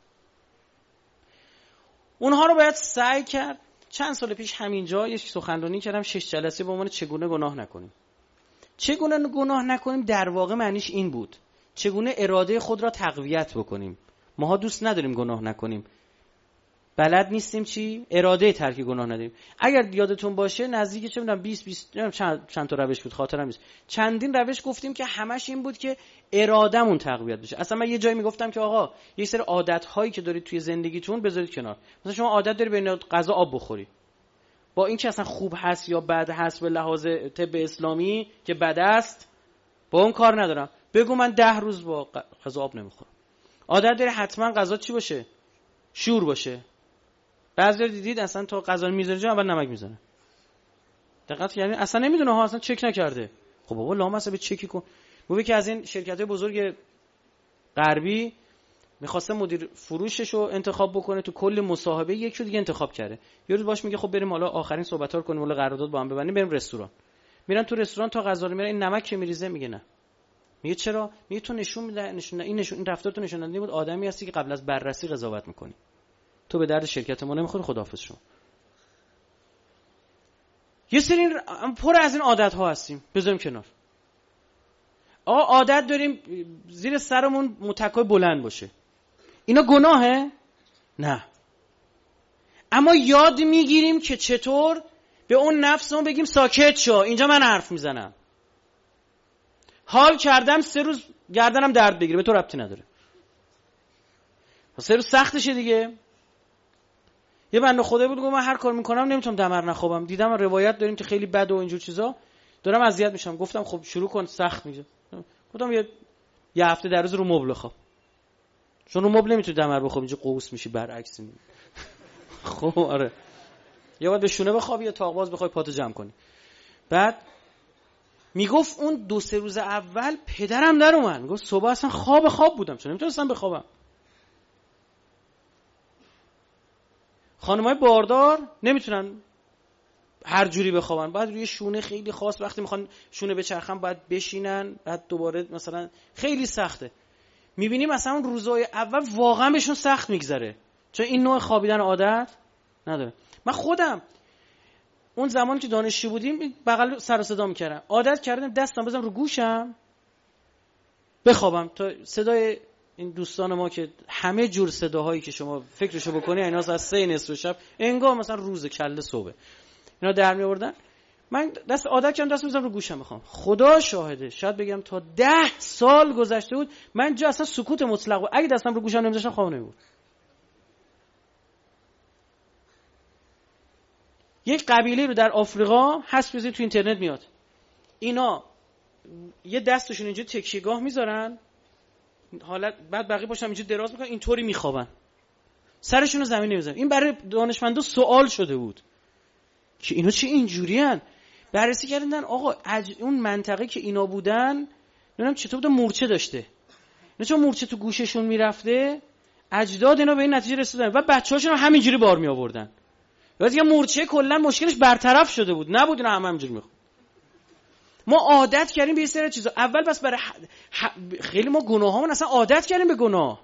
اونها رو باید سعی کرد. چند سال پیش همینجا یه سخنرانی کردم 6 جلسه به عنوان چگونه گناه نکنیم. چگونه گناه نکنیم در واقع معنیش این بود چگونه اراده خود را تقویت بکنیم. ماها دوست نداریم گناه نکنیم، بلد نیستیم چی؟ اراده ترک گناه نداریم. اگر یادتون باشه نزدیک چه میدونم 20 چند تا روش بود، خاطرم نیست، چندین روش گفتیم که همش این بود که ارادهمون تقویت بشه. اصلا من یه جایی میگفتم که آقا یه سری عادت هایی که دارید توی زندگیتون بذارید کنار. مثلا شما عادت داری بین غذا آب بخوری، با این که اصلا خوب هست یا بد هست به لحاظ طب اسلامی که بد است، با اون کار ندارم، بگو من 10 روز با غذا آب نمیخورم. عادت داری حتما غذا چی باشه؟ شور باشه. بعضی دیدید اصلا تا غذا میذاره جا اول نمک میزنه. دقت یعنی اصلا نمیدونه ها، اصلا چک نکرده. خب بابا لامصب چکی کن. بگو که از این شرکت‌های بزرگ غربی می‌خواسته مدیر فروشش رو انتخاب بکنه، تو کل مصاحبه یکی دیگه انتخاب کرده. یه روز باش میگه خب بریم حالا آخرین صحبت‌ها رو کنیم، ولی قرارداد با هم ببندیم، بریم رستوران. میرن تو رستوران تا غذا رو میرن، این نمک که میریزه میگه نه. میگه چرا؟ میگه تو نشون میده، این رفتار تو نشون دادی بود آدمی هستی که قبل از بررسی قضاوت می‌کنی. تو به درد شرکت ما نمیخوری، خداحافظ شو. یه سری پر از این عادت ها هستیم، بذاریم کنار. آقا عادت داریم زیر سرمون متکای بلند باشه، اینا گناهه؟ نه. اما یاد میگیریم که چطور به اون نفسمون بگیم ساکت شو، اینجا من حرف میزنم. حال کردم 3 روز گردنم درد بگیره، به تو ربطی نداره. 3 روز سختشه دیگه. یه بنده خدا بود گفت من هر کار میکنم نمیتونم دمر نخوابم. دیدم روایت داریم که خیلی بد و اینجور چیزا، دارم اذیت میشم. گفتم خب شروع کن، سخت میشه. گفتم یه هفته در روز رو مبل خواب، چون رو مبل نمیتونی دمر بخواب، اینجا قوس میشی برعکس. خب آره، یا باید به شونه بخوابی یا تاقواز بخوای پاتو جمع کنی. بعد میگفت اون 2-3 روز اول پدرم در اومد، میگفت صبح اصلا خواب بودم چون نمیتونستم بخوابم. خانمای باردار نمیتونن هر جوری بخوابن، باید روی شونه خیلی خاص، وقتی میخوان شونه بچرخن باید بشینن، بعد دوباره مثلا خیلی سخته. میبینیم مثلا اون روزهای اول واقعا بهشون سخت میگذره، چون این نوع خوابیدن عادت نداره. من خودم اون زمانی که دانشجو بودیم بغل سر و صدا میکردم، عادت کردم دستم بزنم رو گوشم بخوابم تا صدای این دوستان ما که همه جور صداهایی که شما فکرشو بکنی اینا از 3 نصف شب انگار مثلا روز کله صبح اینا در می آوردن، من دست عادت کردم دست میذارم رو گوشم بخوام. خدا شاهده شاید بگم تا 10 سال گذشته بود من جا اصلا سکوت مطلق بود، اگه دستم رو گوشم نمیذاشتم خواب نمیبرد. یک قبیله رو در آفریقا هست، بزنید تو اینترنت میاد، اینا یه دستشون اینجا تکیه‌گاه میذارن حالت، بعد بقیه پاشم اینجا دراز میکنن، اینطوری میخوابن، سرشون رو زمین نمیذارن. این برای دانشمندا سوال شده بود که اینا چه اینجورین. بررسی کردن آقا اون منطقه که اینا بودن نمیدونم چطور بوده، مورچه داشته، اینا چون مورچه تو گوششون میرفته اجداد اینا به این نتیجه رسیدن و بچه‌هاشون همینجوری بار می آوردن. بعد دیگه مورچه کلا مشکلش برطرف شده بود، نبود اینا همینجوری میخواد. ما عادت کردیم به یه سری چیزا، اول بس برای خیلی ما گناهامون اصلا عادت کردیم به گناه،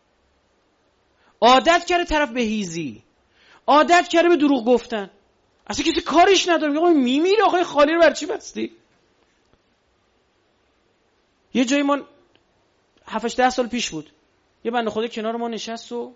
عادت کرده طرف به هیزی، عادت کرده به دروغ گفتن، اصلا کسی کاریش نداره، میگه میمیره آخه خالی رو برای چی بستی. یه جایی ما 7-10 سال پیش بود. یه بنده خدا کنار ما نشست و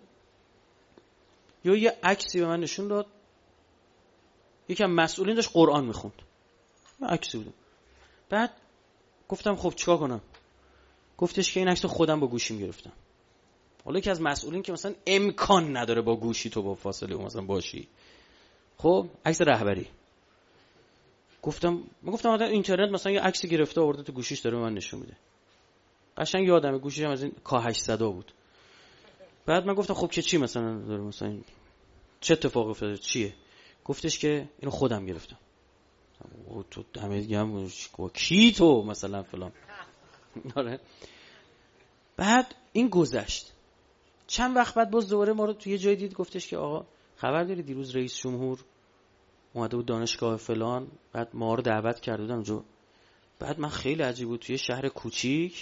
یه عکسی به من نشون داد. یکم مسئولین داشت قرآن میخوند. یه عکسی بود. بعد گفتم خب چیکار کنم؟ گفتش که این عکس رو خودم با گوشیم گرفتم. حالا یکی از مسئولین که مثلا امکان نداره با گوشی تو با فاصله مثلا باشی. خب عکس رهبری. گفتم اینترنت مثلا یه عکسی گرفته آورده تو گوشیش داره به من نشون میده. قشنگ یادمه گوشیش هم از این K800 بود. بعد من گفتم خب که چی مثلا داره مثلا چه اتفاقی افتاده چیه؟ گفتش که اینو خودم گرفتم. تو دمت گرم کی تو مثلا فلان. آره. بعد این گذشت. چند وقت بعد باز دوباره ما رو تو یه جای دید گفتش که آقا خبر داری دیروز رئیس جمهور اومده بود دانشگاه فلان، بعد ما رو دعوت کرده بودن اونجا. بعد من خیلی عجیب بود توی شهر کوچیک،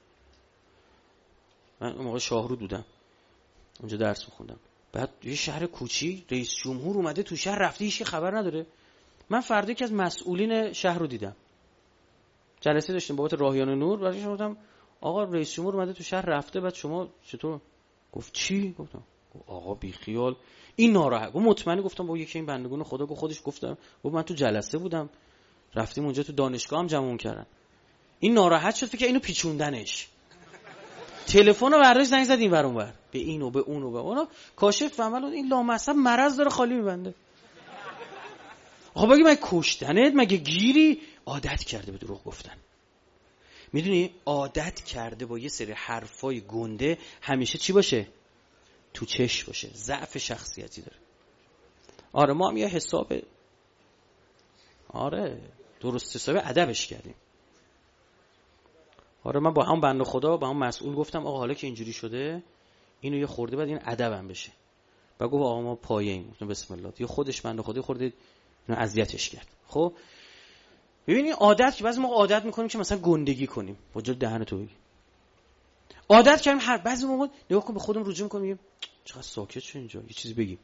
من اون موقع شاهرود بودم اونجا درس می‌خوندم، بعد یه شهر کوچیک رئیس جمهور اومده تو شهر رفته هیچ کی خبر نداره. من فردا یکی از مسئولین شهر رو دیدم، جلسه داشتیم بابت راهیان نور، بعدش گفتم آقا رئیس جمهور اومده تو شهر رفته، بعد شما چطور؟ گفت چی؟ گفتم آقا بی خیال این ناراحت. گفت مطمئنی؟ گفتم با یکی این بندگان خدا گفت خودش گفتم گفت من تو جلسه بودم رفتیم اونجا تو دانشگاه هم جمعون کردن. این ناراحت شد فکر اینو پیچوندنش. تلفن رو برداشت زنگ زد این ور اون ور به اینو به اونو به اونو. کاشف فهمید این لامصب مرض داره خالی میبنده. آقا بگی من کشتنت مگه گیری؟ عادت کرده به دروغ گفتن. میدونی عادت کرده با یه سری حرفای گنده همیشه چی باشه؟ تو چش باشه. ضعف شخصیتی داره. آره ما هم یه حساب درست حسابی ادبش کردیم. آره من با هم بنده خدا با هم مسئول گفتم آقا حالا که اینجوری شده اینو یه خورده بعد این ادبم بشه. بعد گفت آقا ما پایه‌ایم. گفتم بسم الله. یه خودش بنده خدا خورده اینو اذیتش کرد. خب ببینید عادت که بعضی موقع عادت میکنیم که مثلا گندگی کنیم. وجود دهن تو بگی. عادت کردیم هر بعضی موقع نگاه کن به خودم رجوع میکنیم میگیم چقدر ساکت شو اینجا یه چیزی بگیم.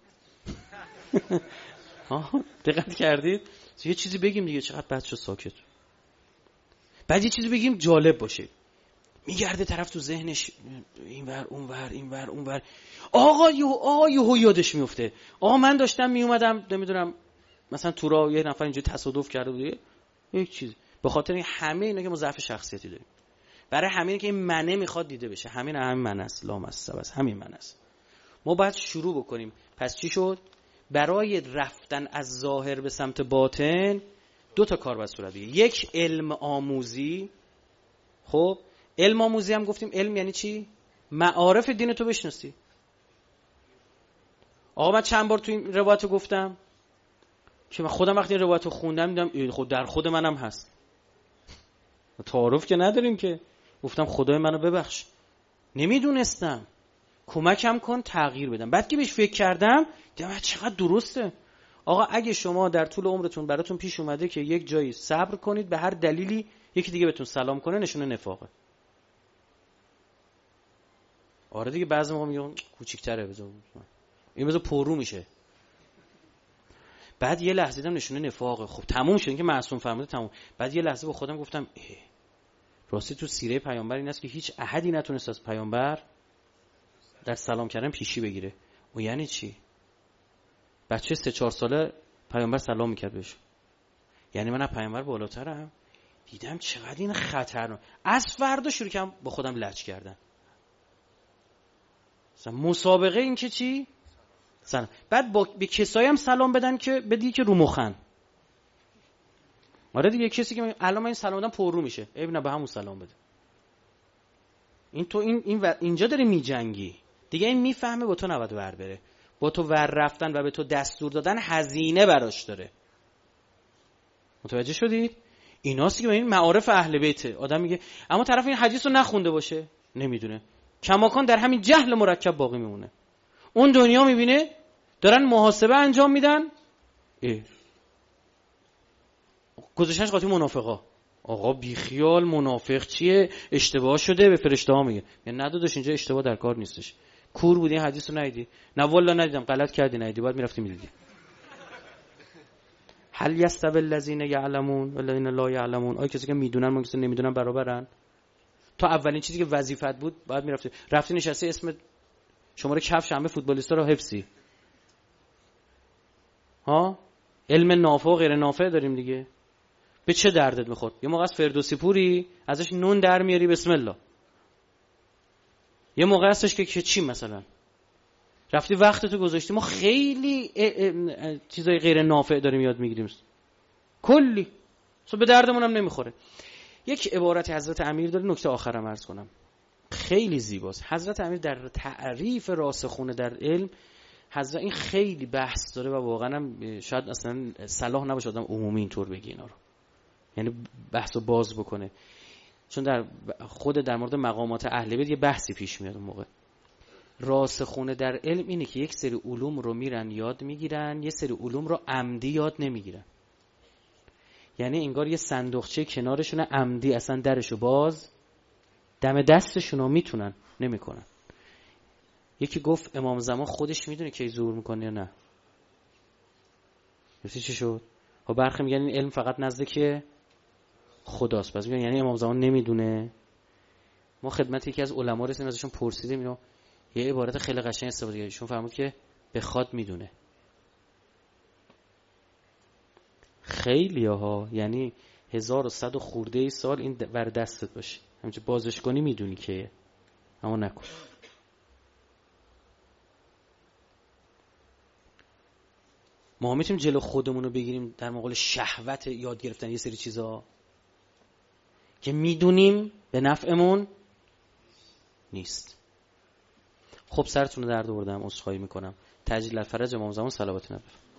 دقت کردید؟ یه چیزی بگیم دیگه چقدر بد شد ساکت. بعد یه چیزی بگیم جالب باشه. میگرده طرف تو ذهنش اینور اونور. آقا یهو یادش میفته. آقا من داشتم میومدم نمیدونم مثلا تو راه یه نفر اینجا تصادف کرده بود یک چیز. به خاطر این همه اینا که ما ضعف شخصیتی داریم. برای همین که این منه میخواد دیده بشه. همین منه است لامصب است همین منه است. ما باید شروع بکنیم. پس چی شد؟ برای رفتن از ظاهر به سمت باطن 2 تا کار باید صورت بگیره. یک علم آموزی. خب علم آموزی هم گفتیم علم یعنی چی؟ معارف دین تو بشناسی. آقا من چند بار تو این روایت گفتم که من خودم وقتی این روایت رو خوندم دیدم خود در خود منم هست. تعارف که نداریم که. گفتم خدای منو ببخش نمیدونستم کمکم کن تغییر بدم. بعد که بهش فکر کردم دیدم چقدر درسته. آقا اگه شما در طول عمرتون براتون پیش اومده که یک جایی صبر کنید به هر دلیلی یکی دیگه بهتون سلام کنه نشونه نفاقه. آره دیگه بعضی موقع میگم کوچیک‌تره بذار این بذار پررو میشه. بعد یه لحظه دیدم نشونه نفاقه. خب تموم شد که معصوم فرموده تموم. بعد یه لحظه با خودم گفتم راستی تو سیره پیامبر این است که هیچ احدی نتونست از پیامبر در سلام کردن پیشی بگیره. و یعنی چی؟ بچه 3-4 ساله پیامبر سلام میکرد بهش. یعنی من از پیامبر بالاترم. دیدم چقدر این خطرناک. از فردا شروع کردم با خودم لج کردن. مثلا مسابقه این که چی؟ سلام. بعد به کسایی هم سلام بدن که بدی که رو مخن. آره دیگه کسی که الان من این سلام بدم پررو میشه. عیب نه به همون سلام بده. این تو اینجا داره میجنگی. دیگه این میفهمه با تو نباید ور بره. با تو ور رفتن و به تو دستور دادن هزینه براش داره. متوجه شدید؟ ایناست که این معارف اهل بیته. آدم میگه اما طرف این حدیث رو نخونده باشه نمیدونه. کماکان در همین جهل مرکب باقی میمونه. اون دنیا میبینه دارن محاسبه انجام میدن گذاشتنش قاطی منافقا. آقا بیخیال منافق چیه؟ اشتباه شده به فرشته ها میگه. یعنی نداداش اینجا اشتباه در کار نیستش. کور بودی این حدیث رو ندیدی؟ نه والله ندیدم. غلط کردی ندیدی. باید میرفتی میدیدی. هل یستوی الذین یعلمون والذین لا یعلمون؟ آیا کسی که میدونن و کسی نمیدونن برابرن؟ تا اولین چیزی که وظیفت بود باید رفتی نشستی اسم شماره کفش همه فوتبالیستا رو حفظی. ها علم نافع و غیر نافع داریم دیگه. به چه دردت میخورد؟ یه موقع از فردوسی پوری ازش نون در میاری بسم الله. یه موقع هستش که چی مثلا رفتی وقتتو گذاشتی. ما خیلی چیزای غیر نافع داریم یاد میگیریم کلی، اصلا به دردمون هم نمیخوره. یک عبارت حضرت امیر داره، نکته آخرم عرض کنم، خیلی زیباست. حضرت امیر در تعریف راسخونه در علم، حضرت این خیلی بحث داره و واقعا هم شاید اصلا صلاح نباشه آدم عمومی اینطور بگه اینا رو، یعنی بحثو باز بکنه، چون در مورد مقامات اهل بیت یه بحثی پیش میاد. اون موقع راسخونه در علم اینه که یک سری علوم رو میرن یاد میگیرن، یه سری علوم رو عمدی یاد نمیگیرن. یعنی انگار یه صندوقچه کنارشونه عمدی اصلا درشو باز دم دستشونو میتونن نمیکنن. یکی گفت امام زمان خودش میدونه که زور میکنه یا نه. گفتی چی شد؟ ها برخی میگن این علم فقط نزد که خداست، پس میگن یعنی امام زمان نمیدونه. ما خدمت یکی از علما رسیدیم، ازشون پرسیدیم، اینو یه عبارت خیلی قشنگ استفاده کردن، ایشون فرمود که بخواد میدونه. خیلی ها، یعنی 1100 خورده سال این بر دستت باشه، همینجور بازش کنی میدونی که، اما نکن. ما میتونیم جلو خودمون رو بگیریم در مقابل شهوت یاد گرفتن یه سری چیزا که میدونیم به نفعمون نیست. خب سرتون رو درد آوردم، عذرخواهی میکنم. تجلیل الفرج امام زمان صلوات نبی.